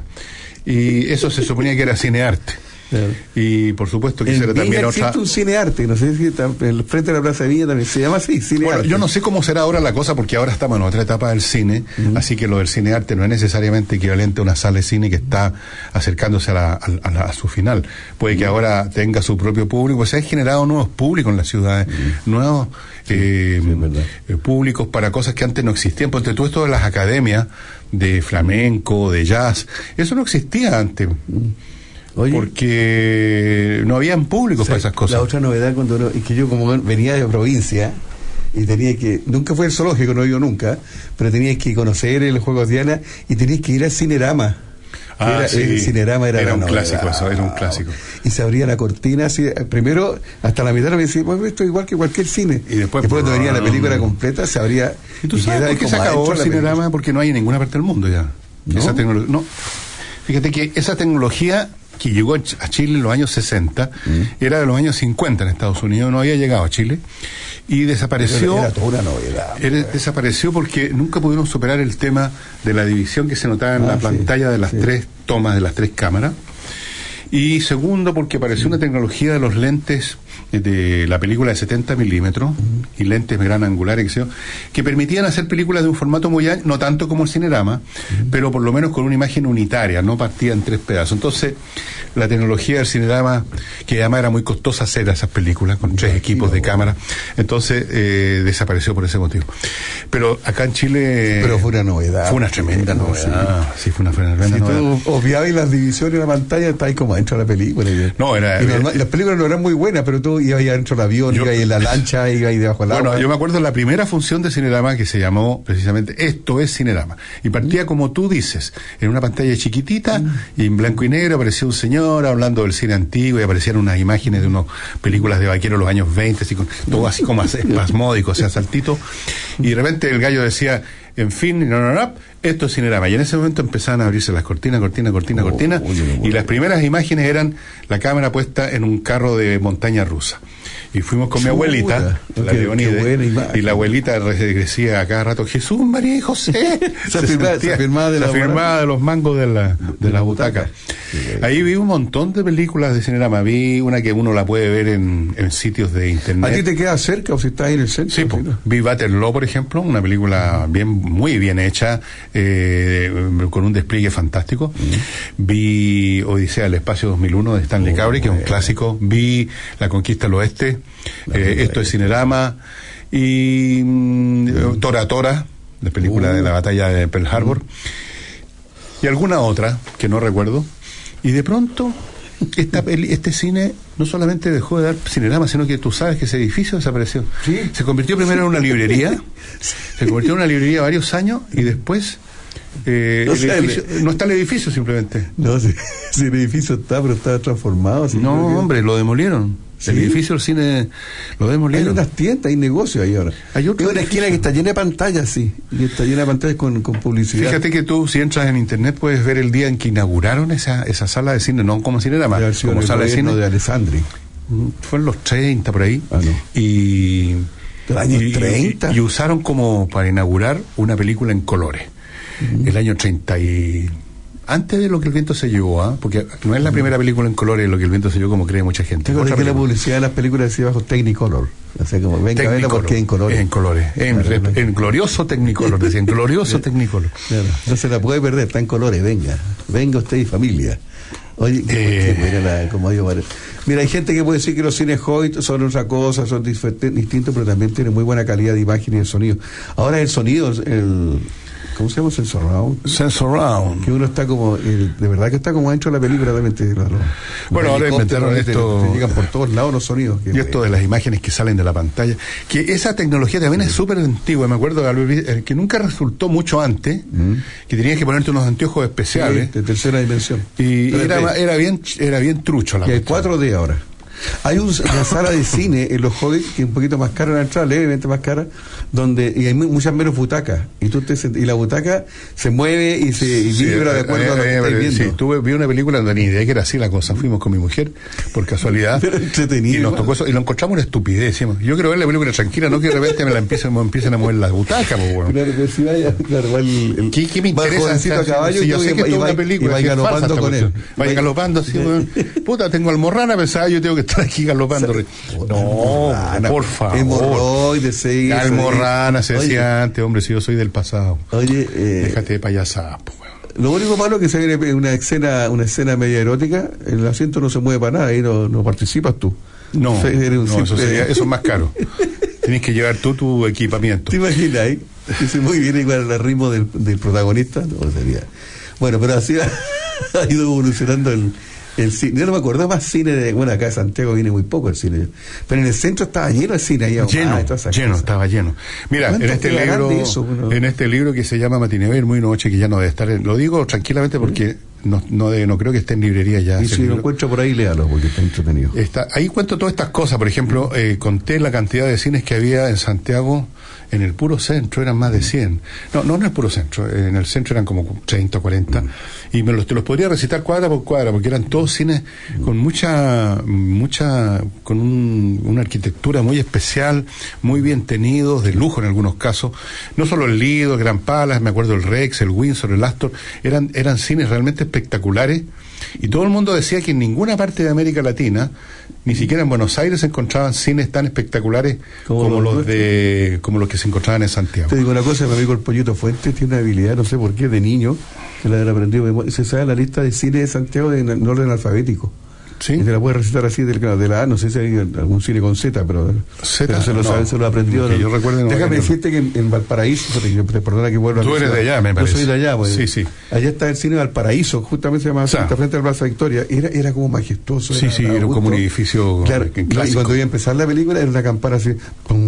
C: y eso se suponía que era cinearte. Claro. Y por supuesto que
B: en
C: eso era también
B: existe
C: otra.
B: un cinearte, no sé si está, el frente de la Plaza de Viña también se llama así, cinearte.
C: Bueno, yo no sé cómo será ahora la cosa, porque ahora estamos en otra etapa del cine, uh-huh. así que lo del cinearte no es necesariamente equivalente a una sala de cine que está acercándose a, la, a, la, a su final. Puede uh-huh. que ahora tenga su propio público, se han generado nuevos públicos en las ciudades, uh-huh. nuevos eh, sí, eh, públicos para cosas que antes no existían. Porque todo esto de las academias de flamenco, de jazz, eso no existía antes. Uh-huh. Oye, porque no habían públicos, o sea, para esas cosas.
B: La otra novedad cuando uno, es que yo como venía de provincia y tenía que, nunca fue el zoológico, no he ido nunca, pero tenía que conocer el juego de Diana y tenías que ir al Cinerama.
C: Ah,
B: era,
C: sí.
B: El Cinerama era,
C: era un
B: novedad.
C: clásico, eso era un clásico.
B: Y se abría la cortina así, primero hasta la mitad me decía, bueno, esto es igual que cualquier cine.
C: Y después,
B: después cuando venía la película completa se abría.
C: ¿Y tú sabes por qué se acabó el Cinerama? Porque no hay en ninguna parte del mundo ya. ¿No? Esa tecnología. No. Fíjate que esa tecnología que llegó a Chile en los años sesenta, mm. era de los años cincuenta en Estados Unidos, no había llegado a Chile, y desapareció.
B: Era, era toda una novedad.
C: Era, desapareció porque nunca pudieron superar el tema de la división que se notaba en ah, la sí, pantalla de las sí. tres tomas, de las tres cámaras. Y segundo, porque apareció una tecnología de los lentes de la película de setenta milímetros uh-huh. y lentes gran angulares que, sea, que permitían hacer películas de un formato muy ancho, no tanto como el Cinerama, uh-huh. pero por lo menos con una imagen unitaria, no partida en tres pedazos. Entonces, la tecnología del Cinerama, que además era muy costosa hacer esas películas con tres equipos de cámara, entonces eh, desapareció por ese motivo. Pero acá en Chile...
B: Pero fue una novedad.
C: Fue una tremenda sí, novedad. Sí, fue una tremenda
B: si
C: novedad.
B: Tú obviabas las divisiones de la pantalla, está ahí como dentro de la película.
C: No, era...
B: Y normal, las películas no eran muy buenas, pero tú ibas ahí adentro del avión, yo, ibas ahí en la lancha, ibas ahí debajo del agua.
C: Bueno, yo me acuerdo de la primera función de Cinerama que se llamó precisamente Esto es Cinerama. Y partía mm. como tú dices, en una pantalla chiquitita mm. y en blanco y negro aparecía un señor hablando del cine antiguo y aparecían unas imágenes de unas películas de vaqueros de los años veinte, así con, todo así como espasmódico, o sea, saltito. Y de repente el gallo decía, en fin, no, no, no, esto es Cinerama. Y en ese momento empezaban a abrirse las cortinas, cortina, cortina, oh, cortina. Oye, y las primeras imágenes eran la cámara puesta en un carro de montaña rusa. Y fuimos con mi abuelita, la Leonide, y la abuelita decía a cada rato, Jesús, María y José.
B: se, se, firmaba, se firmaba de,
C: la firmaba de los mangos de la, de la butaca.
B: Sí,
C: ahí vi un montón de películas de Cinerama. Vi una que uno la puede ver en, en sitios de internet.
B: ¿A ti te queda cerca o si estás ahí en el centro?
C: Sí, po, ¿no? Vi Waterloo, por ejemplo, una película bien, muy bien hecha, eh, con un despliegue fantástico. Mm. Vi Odisea del Espacio dos mil uno de Stanley oh, Kubrick, que es un clásico. Vi La Conquista del Oeste. Eh, esto es Cinerama. Y mm, Tora Tora, la película uh. de la batalla de Pearl Harbor. Uh. Y alguna otra que no recuerdo. Y de pronto esta peli, este cine no solamente dejó de dar Cinerama, sino que tú sabes que ese edificio desapareció.
B: ¿Sí?
C: Se convirtió primero en una librería, se convirtió en una librería varios años y después eh, no, el edificio, el... no está el edificio simplemente.
B: No, si, si el edificio está, pero está transformado.
C: No, hombre, lo demolieron. ¿Sí? El edificio del cine lo demolieron.
B: Hay unas tiendas, hay negocios ahí ahora.
C: Hay otra
B: una esquina que está llena de pantallas, sí. Y está llena de pantallas con, con publicidad.
C: Fíjate que tú, si entras en internet, puedes ver el día en que inauguraron esa, esa sala de cine, no como Cinerama, como sala de cine
B: de Alessandri.
C: Fue en los treinta por ahí.
B: Ah, no.
C: Y.
B: ¿Los años
C: y,
B: treinta?
C: Y, y usaron como para inaugurar una película en colores. Uh-huh. El año treinta y. Antes de Lo que el viento se llevó, ¿eh? Porque no es la primera película en colores Lo que el viento se llevó, como cree mucha gente.
B: Tengo que la publicidad de las películas decía bajo Technicolor. O sea, como venga a verla porque en colores.
C: En colores. En, claro, en glorioso Technicolor, decían, glorioso Technicolor.
B: Claro, no se la puede perder, está en colores, venga. Venga usted y familia. Oye, eh, mira, la, como yo, mira, hay gente que puede decir que los cines Hoyt son otra cosa, son distintos, pero también tienen muy buena calidad de imagen y de sonido. Ahora el sonido, el... ¿Cómo se llama? Sensor Round.
C: Sensor Round.
B: Que uno está como, el, de verdad que está como dentro de la película también. Te, lo, lo,
C: bueno, ahora inventaron esto.
B: Te, te llegan por todos lados los sonidos.
C: Que, y esto de las imágenes que salen de la pantalla. Que esa tecnología también sí. es súper antigua. Me acuerdo de, que nunca resultó mucho antes, mm. que tenías que ponerte unos anteojos especiales.
B: Sí, de tercera dimensión.
C: Y era, era bien era bien trucho la
B: y hay cuatro D ahora. Hay un, una sala de cine en los Hobbits que es un poquito más cara la entrada, levemente más cara, donde y hay mu- muchas menos butacas. Y tú te sent- y la butaca se mueve y se y
C: Sí,
B: vibra de acuerdo
C: eh,
B: a lo que
C: eh,
B: estás
C: eh,
B: viendo.
C: Sí, tuve, vi una película donde ni idea que era así la cosa. Fuimos con mi mujer, por casualidad.
B: Pero entretenido.
C: Y nos tocó eso, y lo encontramos una estupidez. Decimos, yo quiero ver la película tranquila, no que de repente me la empiecen, me empiecen a mover las butacas, pues, bueno.
B: Claro, pero si vaya, claro, va el, el
C: ¿Qué, qué me
B: va
C: interesa?
B: jovencito a caballo
C: Si
B: y
C: yo
B: tú
C: sé
B: y-
C: que es
B: y
C: toda
B: va-
C: una película.
B: y va
C: si es falsa
B: galopando
C: esta
B: con él.
C: cuestión. Vaya galopando así, weón. Puta, tengo almorrana, pensaba yo tengo que estar aquí galopando. No,
B: Almorrana,
C: por favor.
B: hemorroides, sí, eso,
C: Almorrana, se
B: Oye.
C: decía antes, hombre, si yo soy del pasado.
B: Oye, eh,
C: Déjate de payasadas, pues, weón.
B: lo único malo es que se viene una escena, una escena media erótica, el asiento no se mueve para nada, ahí no, no participas tú.
C: No,
B: O sea, eres un
C: no, eso,
B: simple-
C: sería, eso es más caro. Tienes que llevar tú tu equipamiento.
B: ¿Te imaginas ahí? Dice muy bien igual el ritmo del, del protagonista, no sería. Bueno, pero así ha, ha ido evolucionando el, el cine. Yo no me acuerdo más cine de. Bueno, acá en Santiago viene muy poco el cine. Pero en el centro estaba lleno de cine ahí.
C: Lleno,
B: ah, y todas esas
C: lleno,
B: cosas.
C: estaba lleno. Mira, en
B: ¿Cuánto
C: este
B: quedarán
C: libro,
B: de eso, bueno?
C: en este libro que se llama Matinever muy noche, que ya no debe estar, en- lo digo tranquilamente porque no, no, de- no creo que esté en librería ya.
B: Y
C: ese
B: si lo
C: libro.
B: encuentro por ahí, léalo, porque está entretenido.
C: Está, ahí cuento todas estas cosas, por ejemplo, eh, conté la cantidad de cines que había en Santiago, en el puro centro eran más de cien. No, no en el puro centro, en el centro eran como treinta o cuarenta, y me los, te los podría recitar cuadra por cuadra, porque eran todos cines con mucha, mucha, con un- una arquitectura muy especial, muy bien tenidos, de lujo en algunos casos. No solo el Lido, el Gran Palace, me acuerdo el Rex, el Windsor, el Astor, eran, eran cines realmente espectaculares. Y todo el mundo decía que en ninguna parte de América Latina, ni siquiera en Buenos Aires, se encontraban cines tan espectaculares
B: Como
C: como,
B: los
C: los de como los que se encontraban en Santiago.
B: Te digo una cosa, mi amigo el Pollito Fuentes tiene una habilidad, no sé por qué, de niño, que la habrá aprendido. de memoria. Se sabe la lista de cine de Santiago en, en orden alfabético.
C: ¿Sí?
B: Y te la puede recitar así del, de la A, no sé si hay algún cine con Z, pero,
C: Z,
B: pero se lo
C: no.
B: sabe, se lo ha aprendido.
C: Que yo recuerde, no,
B: Déjame
C: no.
B: decirte que en, en Valparaíso, perdona que vuelva a
C: Tú eres
B: mencionar.
C: de allá, me parece.
B: Yo soy de allá, pues.
C: Sí, sí.
B: Allá está el cine Valparaíso, justamente se llama
C: O sea,
B: está frente al Plaza Victoria. Era, era como majestuoso.
C: Sí, sí, era
B: gusto.
C: como un edificio
B: Claro,
C: eh,
B: y
C: clásico.
B: cuando iba a empezar la película era una campana así.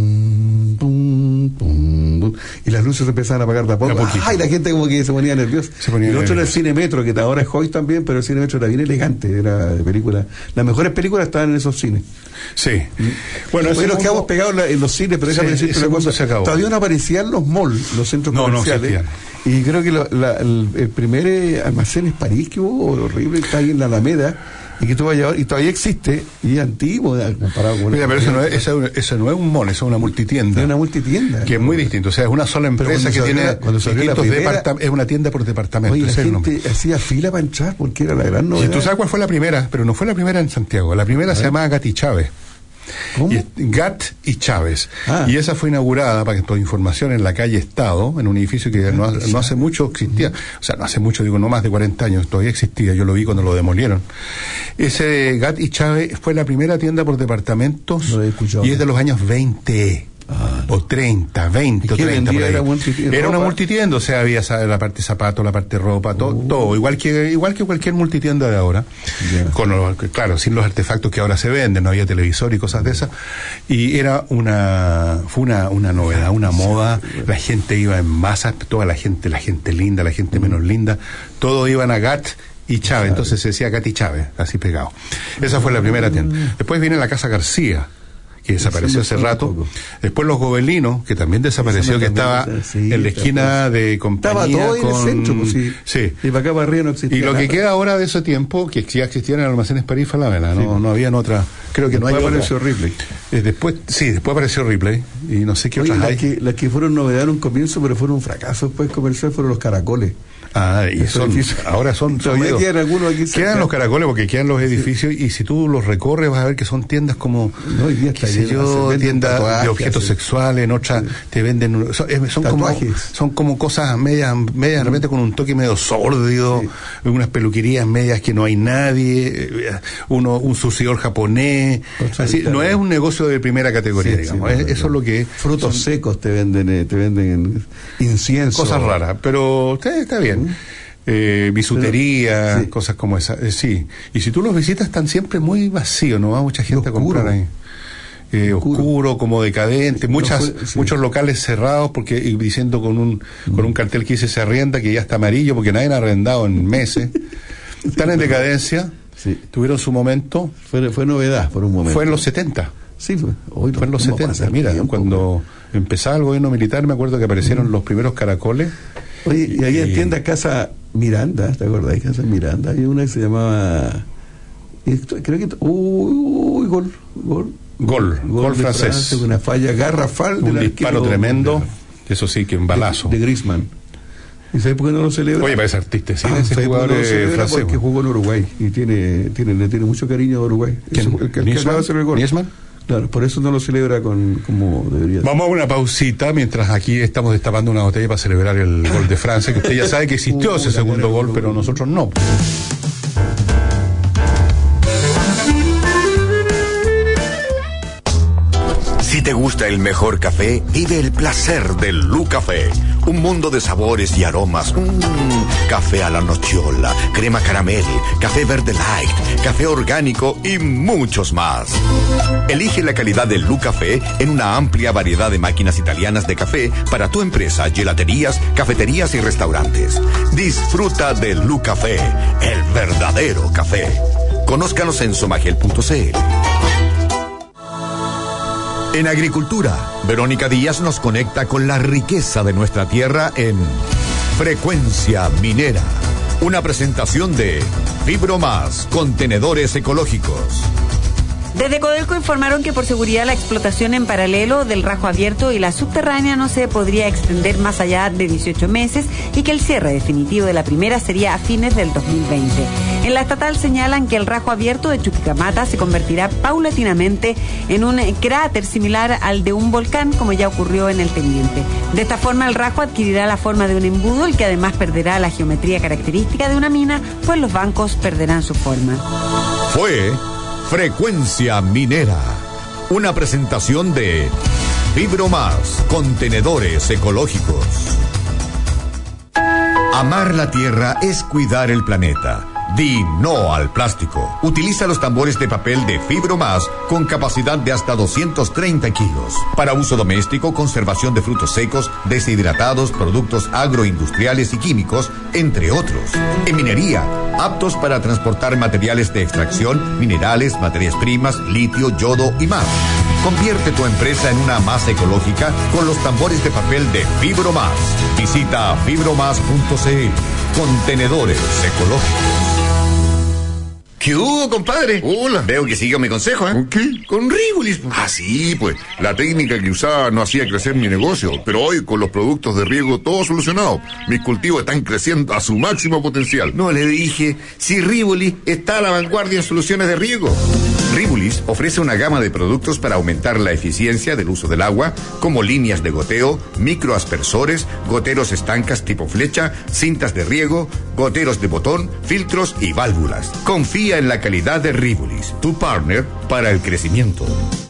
B: Pum, pum, pum, pum, y las luces se empezaban a apagar de a poco.
C: De a poquito.
B: Ay, la gente como que se ponía nerviosa.
C: Se ponía
B: y el otro era el
C: nerviosa.
B: Cine Metro, que ahora es Hoy también, pero el Cine Metro era bien elegante, era de película. Las mejores películas estaban en esos cines.
C: Sí. Bueno, ese
B: Hoy nos
C: mundo-
B: quedamos pegados en la- en los cines, pero déjame
C: Sí,
B: decirte
C: ese
B: una
C: mundo
B: cosa.
C: se acabó.
B: Todavía no aparecían los malls, los centros
C: No, no
B: comerciales.
C: existían.
B: Y creo que lo- la- el, el primer eh, almacén es París que hubo, horrible, está ahí en la Alameda, y que tú vayas ahora- y todavía existe, y es antiguo eh, comparado con
C: Mira, pero eso no es, eso, eso no es un mall, eso es una multitienda.
B: es una multitienda.
C: Que es muy distinto, o sea, es una sola
B: Pero
C: empresa
B: cuando
C: que
B: se
C: tiene
B: abrió la- cuando se abrió la
C: distintos
B: primera-
C: departam- es una tienda por departamento,
B: Oye, la
C: ese es el nombre.
B: gente hacía fila para entrar porque era la gran
C: Y
B: novedad.
C: tú sabes cuál fue la primera, pero no fue la primera en Santiago. La primera se llamaba Gat y Chávez.
B: ¿Cómo?
C: Y es- Gat y Chávez.
B: Ah.
C: Y esa fue inaugurada, para que tu información, en la calle Estado, en un edificio que no, ha- no hace mucho existía. O sea, no hace mucho, digo, no más de cuarenta años, todavía existía. Yo lo vi cuando lo demolieron. Ese Gat y Chávez fue la primera tienda por departamentos
B: No lo he escuchado.
C: y es de los años veinte. O treinta, veinte o
B: ¿Y qué
C: treinta.
B: vendía?
C: por ahí.
B: Era multitienda,
C: Era una
B: ropa.
C: multitienda, o sea, había sa- la parte zapato, la parte ropa, todo,
B: Uh.
C: todo, igual que igual que cualquier multitienda de ahora.
B: Ya.
C: Con los- claro, sin los artefactos que ahora se venden, no había televisor y cosas de esas. Y era una fue una, una novedad, una moda, la gente iba en masa, toda la gente, la gente linda, la gente menos linda, todos iban a Gat y Chávez, entonces se decía Gat y Chávez, así pegado. Esa fue la primera tienda. Después viene la Casa García, que desapareció hace rato. Después los Gobelinos, que también desapareció,
B: Esa
C: que
B: también,
C: estaba
B: sí,
C: en la esquina de
B: Estaba
C: compañía
B: todo en
C: con...
B: el centro, pues sí.
C: Sí.
B: Y para acá para arriba no existía.
C: Y lo que
B: nada.
C: queda ahora de ese tiempo, que ya existían en almacenes París Falabella, no, no habían otra, creo que no hay
B: Después
C: otra.
B: apareció Ripley.
C: Eh, después, sí, después apareció Ripley, y no sé qué
B: Oye,
C: otras
B: las
C: hay.
B: que, las que fueron novedad en un comienzo, pero fueron un fracaso después comercial, fueron los caracoles.
C: Ah, y
B: Esos
C: son,
B: edificios.
C: ahora son... son
B: Todavía
C: medio-
B: quedan algunos aquí cerca.
C: Quedan los caracoles porque quedan los edificios y si tú los recorres vas a ver que son tiendas como,
B: No, hoy día
C: qué
B: está
C: sé
B: lleno,
C: yo,
B: se venden
C: tiendas
B: tatuajes,
C: de objetos
B: así.
C: sexuales, en otras te venden, son, es- son como
B: Tatuajes.
C: son como cosas medias, medias de repente con un toque medio sórdido, unas peluquerías medias que no hay nadie, eh, uno un sucedor japonés,
B: Otra
C: así,
B: vez,
C: no
B: claro.
C: es un negocio de primera categoría,
B: Sí,
C: digamos,
B: sí,
C: es-
B: no,
C: eso
B: no.
C: es lo que
B: Frutos
C: son
B: secos te venden, eh, te venden incienso.
C: cosas raras, pero usted está bien. Eh, bisutería,
B: Pero, sí.
C: cosas como esas, eh, sí. Y si tú los visitas están siempre muy vacíos, no va mucha gente a
B: oscuro.
C: comprar ahí. Eh, oscuro.
B: Oscuro.
C: como decadente,
B: No
C: muchas,
B: fue- sí.
C: muchos locales cerrados porque y diciendo con un con un cartel que dice se arrienda, que ya está amarillo porque nadie ha arrendado en meses. Están en decadencia.
B: Sí.
C: Tuvieron su momento.
B: Fue, fue novedad por un momento.
C: Fue en los setenta.
B: Sí, fue, hoy
C: fue en los setenta. Mira, tiempo, cuando pero... empezaba el gobierno militar, me acuerdo que aparecieron mm. los primeros caracoles.
B: Oye, y, y había y... tiendas Casa Miranda, ¿te acordás? Casa Miranda. Hay una que se llamaba... Creo que... Uy, gol, gol.
C: Gol, gol, gol francés.
B: Francia, una falla garrafal.
C: Un disparo tremendo. Eso sí, que un balazo.
B: De, de Griezmann. ¿Y sabes por qué no lo celebra?
C: Oye, parece artista, sí.
B: Ah,
C: ese jugador
B: no lo celebra
C: francés.
B: Porque jugó en Uruguay y tiene, tiene, le tiene mucho cariño a Uruguay.
C: ¿Quién?
B: El que acaba de hacer el gol.
C: ¿Griezmann?
B: Claro, por eso no lo celebra con como debería.
C: Vamos a una pausita mientras aquí estamos destapando una botella para celebrar el gol de Francia, que usted ya sabe que existió uh, ese segundo gol, gol, pero nosotros no.
A: Si te gusta el mejor café, vive el placer del Lu Café. Un mundo de sabores y aromas. Mmm, café a la nocciola, crema caramel, café verde light, café orgánico y muchos más. Elige la calidad del Lu Café en una amplia variedad de máquinas italianas de café para tu empresa, gelaterías, cafeterías y restaurantes. Disfruta del Lu Café, el verdadero café. Conózcanos en somagel punto c l. En agricultura, Verónica Díaz nos conecta con la riqueza de nuestra tierra en Frecuencia Minera. Una presentación de Fibromás, contenedores ecológicos.
K: Desde Codelco informaron que por seguridad la explotación en paralelo del rajo abierto y la subterránea no se podría extender más allá de dieciocho meses y que el cierre definitivo de la primera sería a fines del dos mil veinte. En la estatal señalan que el rajo abierto de Chuquicamata se convertirá paulatinamente en un cráter similar al de un volcán, como ya ocurrió en el Teniente. De esta forma el rajo adquirirá la forma de un embudo, el que además perderá la geometría característica de una mina, pues los bancos perderán su forma.
A: Fue Frecuencia Minera, una presentación de Fibromás, contenedores ecológicos. Amar la tierra es cuidar el planeta. Di no al plástico. Utiliza los tambores de papel de Fibromás con capacidad de hasta doscientos treinta kilos. Para uso doméstico, conservación de frutos secos, deshidratados, productos agroindustriales y químicos, entre otros. En minería, aptos para transportar materiales de extracción, minerales, materias primas, litio, yodo y más. Convierte tu empresa en una masa ecológica con los tambores de papel de Fibromás. Visita fibromás punto c l. Contenedores ecológicos.
L: ¿Qué hubo, compadre?
F: Hola.
L: Veo que siguió mi consejo, ¿eh?
F: ¿Con qué?
L: Con Rivolis.
F: Ah, sí, pues. La técnica que usaba no hacía crecer mi negocio, pero hoy con los productos de riego todo solucionado. Mis cultivos están creciendo a su máximo potencial.
L: No le dije, si Rivolis está a la vanguardia en soluciones de riego.
A: Rivolis ofrece una gama de productos para aumentar la eficiencia del uso del agua, como líneas de goteo, microaspersores, goteros estancas tipo flecha, cintas de riego, goteros de botón, filtros y válvulas. Confía en la calidad de Rivolis, tu partner para el crecimiento.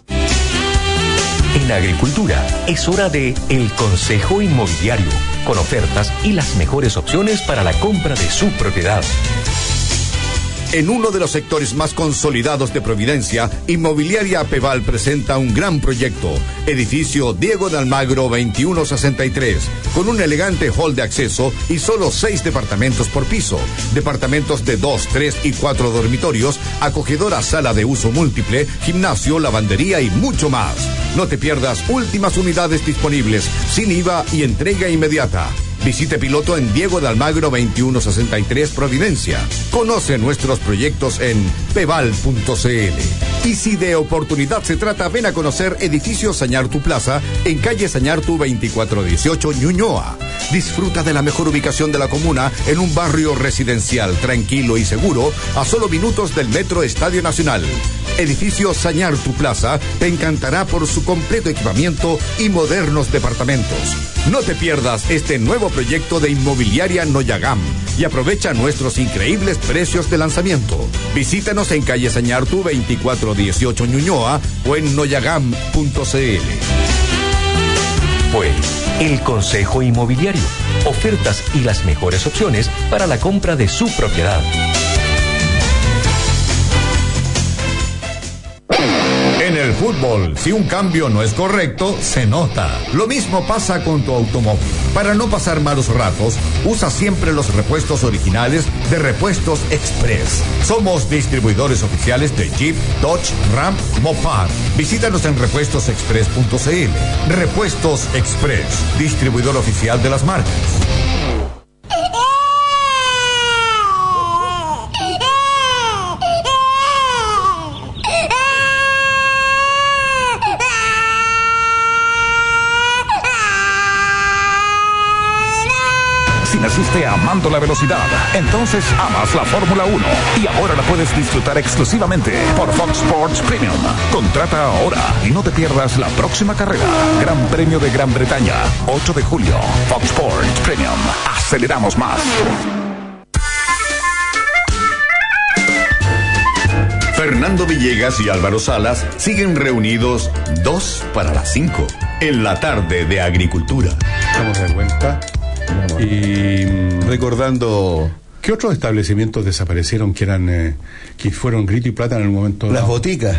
J: En agricultura es hora de El Consejo Inmobiliario, con ofertas y las mejores opciones para la compra de su propiedad.
A: En uno de los sectores más consolidados de Providencia, Inmobiliaria Peval presenta un gran proyecto, edificio Diego de Almagro veintiuno sesenta y tres, con un elegante hall de acceso y solo seis departamentos por piso, departamentos de dos, tres y cuatro dormitorios, acogedora sala de uso múltiple, gimnasio, lavandería y mucho más. No te pierdas últimas unidades disponibles, sin I V A y entrega inmediata. Visite piloto en Diego de Almagro veintiuno sesenta y tres Providencia. Conoce nuestros proyectos en peval punto c l. Y si de oportunidad se trata, ven a conocer Edificio Sañartu Plaza en calle Sañartu veinticuatro dieciocho Ñuñoa. Disfruta de la mejor ubicación de la comuna en un barrio residencial tranquilo y seguro a solo minutos del Metro Estadio Nacional. Edificio Sañartu Plaza te encantará por su completo equipamiento y modernos departamentos. No te pierdas este nuevo proyecto de Inmobiliaria Noyagam y aprovecha nuestros increíbles precios de lanzamiento. Visítanos en calle Sañartu veinticuatro dieciocho Ñuñoa o en noyagam punto c l.
J: Fue El Consejo Inmobiliario. Ofertas y las mejores opciones para la compra de su propiedad.
A: En el fútbol, si un cambio no es correcto, se nota. Lo mismo pasa con tu automóvil. Para no pasar malos ratos, usa siempre los repuestos originales de Repuestos Express. Somos distribuidores oficiales de Jeep, Dodge, Ram, Mopar. Visítanos en repuestos express punto c l. Repuestos Express, distribuidor oficial de las marcas.
I: Si naciste amando la velocidad, entonces amas la Fórmula uno y ahora la puedes disfrutar exclusivamente por Fox Sports Premium. Contrata ahora y no te pierdas la próxima carrera. Gran Premio de Gran Bretaña, ocho de julio. Fox Sports Premium. Aceleramos más.
A: Fernando Villegas y Álvaro Salas siguen reunidos dos para las cinco en la tarde de Agricultura.
C: Estamos de vuelta. Y
B: recordando,
C: ¿qué otros establecimientos desaparecieron que eran eh, que fueron grito y plata en el momento?
B: Las
C: no?
B: boticas.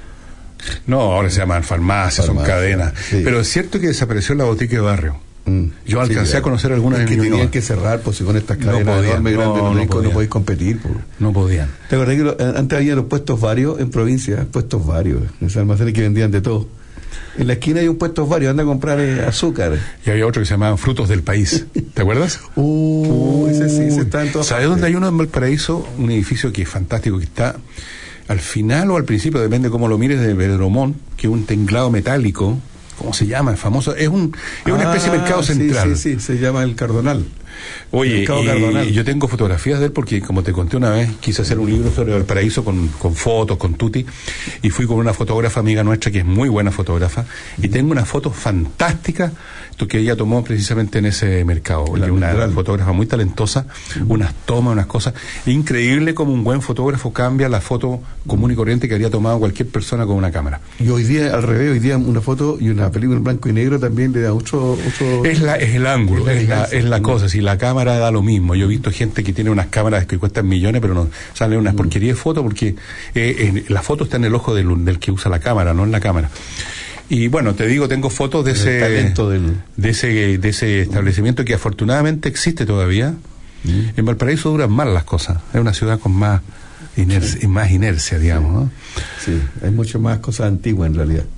C: No, ahora se llaman farmacias, Farmacia, son cadenas. Sí. Pero es cierto que desapareció la botica de barrio. Mm, Yo alcancé sí, a conocer algunas
B: es que tenían Ñuñoa. Que cerrar, pues si con estas cadenas no podían, enormes, grandes, no, no, no, no podéis competir. Pues.
C: No podían.
B: ¿Te acordás que lo, antes había los puestos varios en provincia? Puestos varios, en esos almacenes que vendían de todo. En la esquina hay un puesto varios, anda a comprar eh, azúcar.
C: Y había otro que se llamaban Frutos del País. ¿Te acuerdas?
B: Uh, uh ese sí, ese está en todas
C: ¿Sabes
B: partes?
C: dónde hay uno en Valparaíso? Un edificio que es fantástico, que está al final o al principio, depende cómo lo mires, de Pedro Montt, que es un tinglado metálico. ¿Cómo se llama? Es famoso. Es, un, es una especie de mercado central.
B: Sí, sí, sí, se llama el Cardonal.
C: Oye, y yo tengo fotografías de él porque, como te conté una vez, quise hacer un libro sobre Valparaíso con, con fotos, con tutti, y fui con una fotógrafa amiga nuestra que es muy buena fotógrafa, y tengo una foto fantástica que ella tomó precisamente en ese mercado. Una natural. Fotógrafa muy talentosa, uh-huh. unas tomas, unas cosas. Increíble como un buen fotógrafo cambia la foto común y corriente que habría tomado cualquier persona con una cámara.
B: Y hoy día, al revés, hoy día una foto y una película en blanco y negro también le da mucho... mucho...
C: Es, la, es el ángulo, es la, es la cosa. Si la cámara da lo mismo. Yo he visto gente que tiene unas cámaras que cuestan millones, pero no salen unas porquerías de fotos porque eh, en, la foto está en el ojo del, del que usa la cámara, no en la cámara. Y bueno, te digo, tengo fotos de ese, del... de ese de ese establecimiento que afortunadamente existe todavía. Mm. En Valparaíso duran más las cosas. Es una ciudad con más inercia, sí. más inercia, digamos. ¿no?
B: Sí, hay mucho más cosas antiguas en realidad.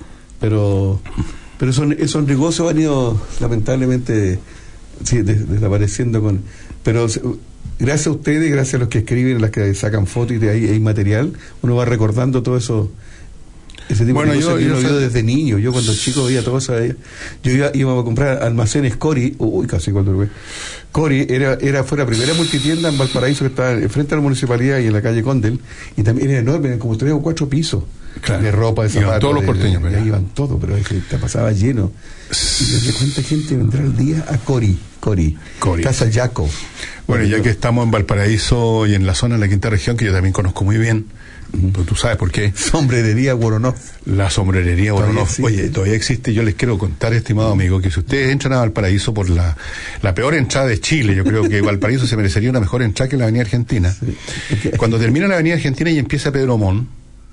B: Pero pero esos, esos negocios han ido lamentablemente sí, des, desapareciendo con... Pero gracias a ustedes, gracias a los que escriben, a los que sacan fotos y de ahí hay material, uno va recordando todo eso. Ese tipo
C: bueno,
B: de cosas
C: yo,
B: que
C: yo
B: uno vio desde niño. Yo cuando chico veía todo eso. Yo iba, iba a comprar almacenes Cori. Uy, casi cuando lo Cori era, era fue la primera multitienda en Valparaíso que estaba frente a la municipalidad y en la calle Condel. Y también era enorme, eran como tres o cuatro pisos. Claro. De ropa, de zapatos.
C: Todos los porteños.
B: De, de, de, iban todos, pero es que te pasaba lleno. Y desde cuánta gente vendrá al día a Cori. Cori.
C: Cori.
B: Casa Yaco.
C: Bueno, ya que estamos en Valparaíso y en la zona de la quinta región, que yo también conozco muy bien. Pues tú sabes por qué.
B: Sombrerería Woronov.
C: La sombrerería Woronov. Oye, todavía existe. Yo les quiero contar, estimado amigo, que si ustedes entran a Valparaíso por la, la peor entrada de Chile, yo creo que Valparaíso se merecería una mejor entrada que la Avenida Argentina. Sí. Cuando termina la Avenida Argentina y empieza Pedro Montt,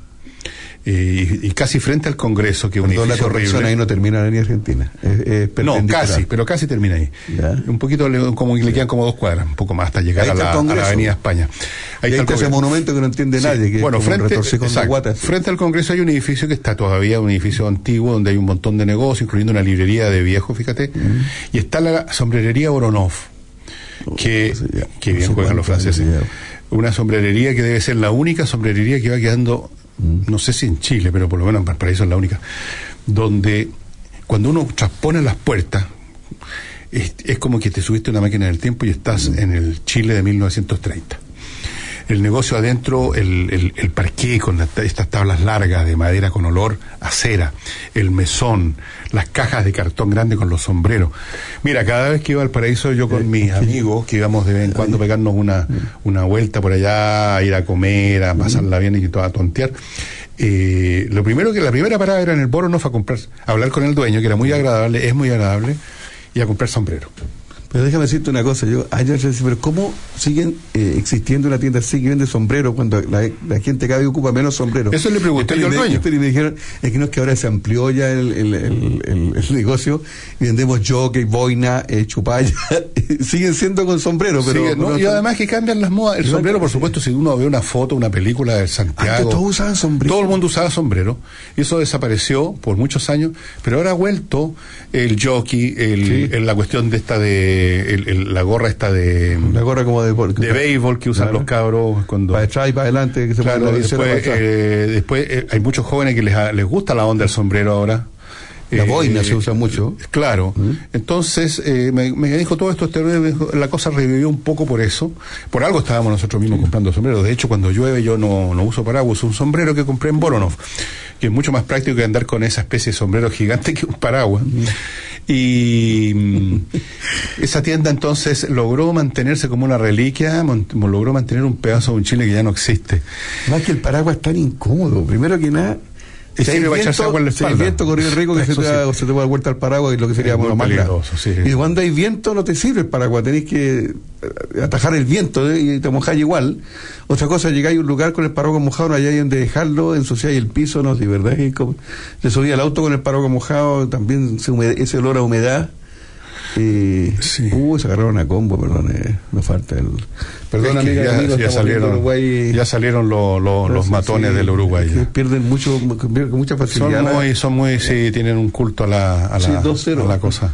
C: Y, y casi frente al Congreso, que un
B: edificio la corrección horrible. Ahí no termina la Avenida Argentina. Es, es
C: no, casi, pero casi termina ahí. ¿Ya? Un poquito, como le quedan como dos cuadras, un poco más hasta llegar a la, a la Avenida España.
B: Ahí, ahí está ese monumento que no entiende sí. nadie. Que
C: bueno,
B: es
C: frente, exacto, frente al Congreso hay un edificio que está todavía, un edificio antiguo, donde hay un montón de negocios, incluyendo una librería de viejo, fíjate. Uh-huh. Y está la sombrerería Woronov, que, oh, sí, que bien juegan los franceses. Una sombrerería que debe ser la única sombrerería que va quedando, no sé si en Chile, pero por lo menos en Valparaíso es la única, donde cuando uno transpone las puertas es, es como que te subiste una máquina del tiempo y estás mm. en el Chile de mil novecientos treinta. El negocio adentro, el, el, el parqué con la, estas tablas largas de madera con olor a cera, el mesón, las cajas de cartón grande con los sombreros. Mira, cada vez que iba al Paraíso yo con mis amigos, que íbamos de vez en cuando a pegarnos una, una vuelta por allá, a ir a comer, a pasarla bien y todo, a tontear, eh, lo primero que la primera parada era en el Woronov a comprar, a hablar con el dueño, que era muy agradable, es muy agradable, y a comprar sombrero.
B: Pero déjame decirte una cosa, yo ayer decía, pero ¿cómo siguen eh, existiendo una tienda así que vende sombreros cuando la, la gente cada vez ocupa menos sombreros?
C: Eso le pregunté yo al dueño.
B: Y me dijeron, es que no es que ahora se amplió ya el, el, el, el, el negocio y vendemos jockey, boina, eh, chupalla, siguen siendo con sombrero, pero...
C: Sigue, ¿no? Y además que cambian las modas. El sombrero, por supuesto, si uno ve una foto, una película de Santiago...
B: Antes todos usaban sombrero.
C: Todo el mundo usaba sombrero. Y eso desapareció por muchos años, pero ahora ha vuelto el jockey, el, sí. el, la cuestión de esta de... El, el, la gorra esta de...
B: La gorra como de...
C: De béisbol que usan claro. los cabros cuando...
B: Para atrás y para adelante. Que se
C: claro, después, eh, después eh, hay muchos jóvenes que les, les gusta la onda del sombrero ahora.
B: La
C: eh,
B: boina se usa mucho.
C: Claro. ¿Mm? Entonces, eh, me, me dijo todo esto, este, la cosa revivió un poco por eso. Por algo estábamos nosotros mismos sí. comprando sombreros. De hecho, cuando llueve yo no, no uso paraguas, uso un sombrero que compré en Voronov, que es mucho más práctico que andar con esa especie de sombrero gigante que un paraguas. Mm. Y mm, esa tienda entonces logró mantenerse como una reliquia, mont- logró mantener un pedazo de un Chile que ya no existe.
B: Más que el paraguas es tan incómodo. Primero que nada...
C: Y si sirve para echarse agua en la espalda.
B: Si hay viento, corrió el riesgo que se te, da,
C: sí.
B: se te pueda dar vuelta al paraguas y lo que sería
C: muy
B: más
C: peligroso, sí.
B: Y cuando hay viento no te sirve el paraguas, tenés que atajar el viento ¿eh? y te mojáis igual. Otra cosa, llegáis a un lugar con el paraguas mojado, no hay donde dejarlo, ensuciáis el piso, no, de verdad es como... Le subí al auto con el paraguas mojado, también se humede, ese olor a humedad. Y sí. uh, se agarraron a combo, perdón, eh, no falta el... Perdón,
C: es que
B: amiga,
C: ya,
B: amigos,
C: ya salieron,
B: Uruguay,
C: ya salieron lo, lo, los
B: sí,
C: matones
B: sí,
C: del Uruguay.
B: Que pierden mucho, con mucha facilidad.
C: Son muy, son muy, sí, tienen un culto a la, a la,
B: sí, dos cero.
C: a la cosa.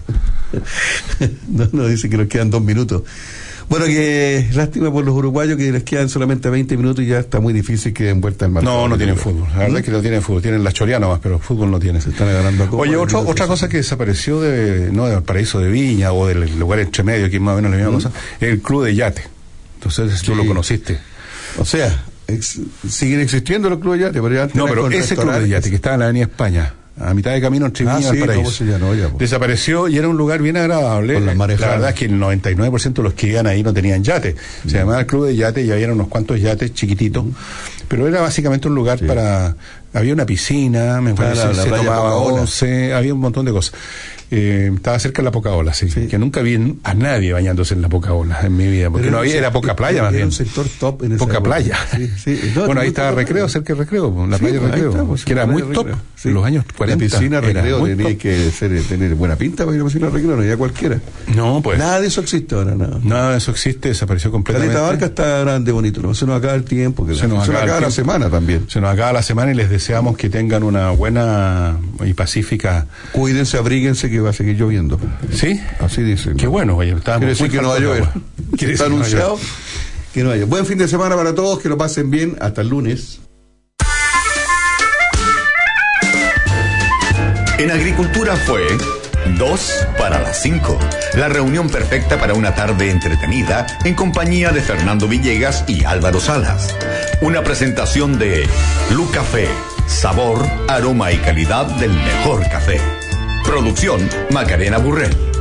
B: no, no, dice que nos quedan dos minutos. Bueno, que lástima por los uruguayos que les quedan solamente veinte minutos y ya está muy difícil que den vuelta al marcador.
C: No, no tienen fútbol. La verdad ¿Mm? es que no tienen fútbol. Tienen la choría nomás, pero fútbol no tienen.
B: Se están agarrando a copa.
C: Oye, otro, otra cosa que desapareció de, no, del paraíso de Viña o del lugar entre medio, que es más o menos la misma ¿Mm? cosa, es el club de yate. Entonces, sí. tú lo conociste.
B: O sea, ex, siguen existiendo los clubes de yate, pero ya
C: no, pero ese club de yate que estaba en la Avenida España, a mitad de camino entre Viña y ah, sí, Valparaíso. No, no, ya, pues. Desapareció y era un lugar bien agradable. La, la verdad es que el noventa y nueve por ciento de los que iban ahí no tenían yate. Mm. Se llamaba el club de yate y había unos cuantos yates chiquititos. Mm. Pero era básicamente un lugar sí. para... Había una piscina, me parece, la, la se tomaba once, había un montón de cosas. Eh, estaba cerca de la poca ola, sí, sí. que nunca vi a nadie bañándose en la poca ola en mi vida, porque pero no había, era poca playa más bien.
B: Era un sector top en esa
C: poca
B: época.
C: playa.
B: Sí, sí. No,
C: bueno, ahí estaba Recreo, cerca de Recreo, la sí, playa de Recreo, está, pues, que era muy top sí. en los años cuarenta.
B: La piscina Recreo tenía top. que ser, tener buena pinta para ir a la piscina Recreo, no ya cualquiera.
C: No, pues.
B: Nada de eso existe ahora, nada.
C: Nada de eso existe, desapareció completamente.
B: Caleta Barca está grande, bonito, no se nos acaba el tiempo, que
C: se nos,
B: se
C: acaba,
B: nos acaba la semana también.
C: Se nos acaba la semana y les deseamos que tengan una buena y pacífica.
B: Cuídense, abríguense que va a seguir lloviendo.
C: ¿Sí?
B: Así dicen.
C: Qué bueno, oye,
B: quiere decir que no va a llover. Está anunciado que no va a llover. Buen fin de semana para todos, que lo pasen bien. Hasta el lunes.
A: En Agricultura fue dos para las cinco. La reunión perfecta para una tarde entretenida en compañía de Fernando Villegas y Álvaro Salas. Una presentación de Lu Café. Sabor, aroma y calidad del mejor café. Producción Macarena Burrell.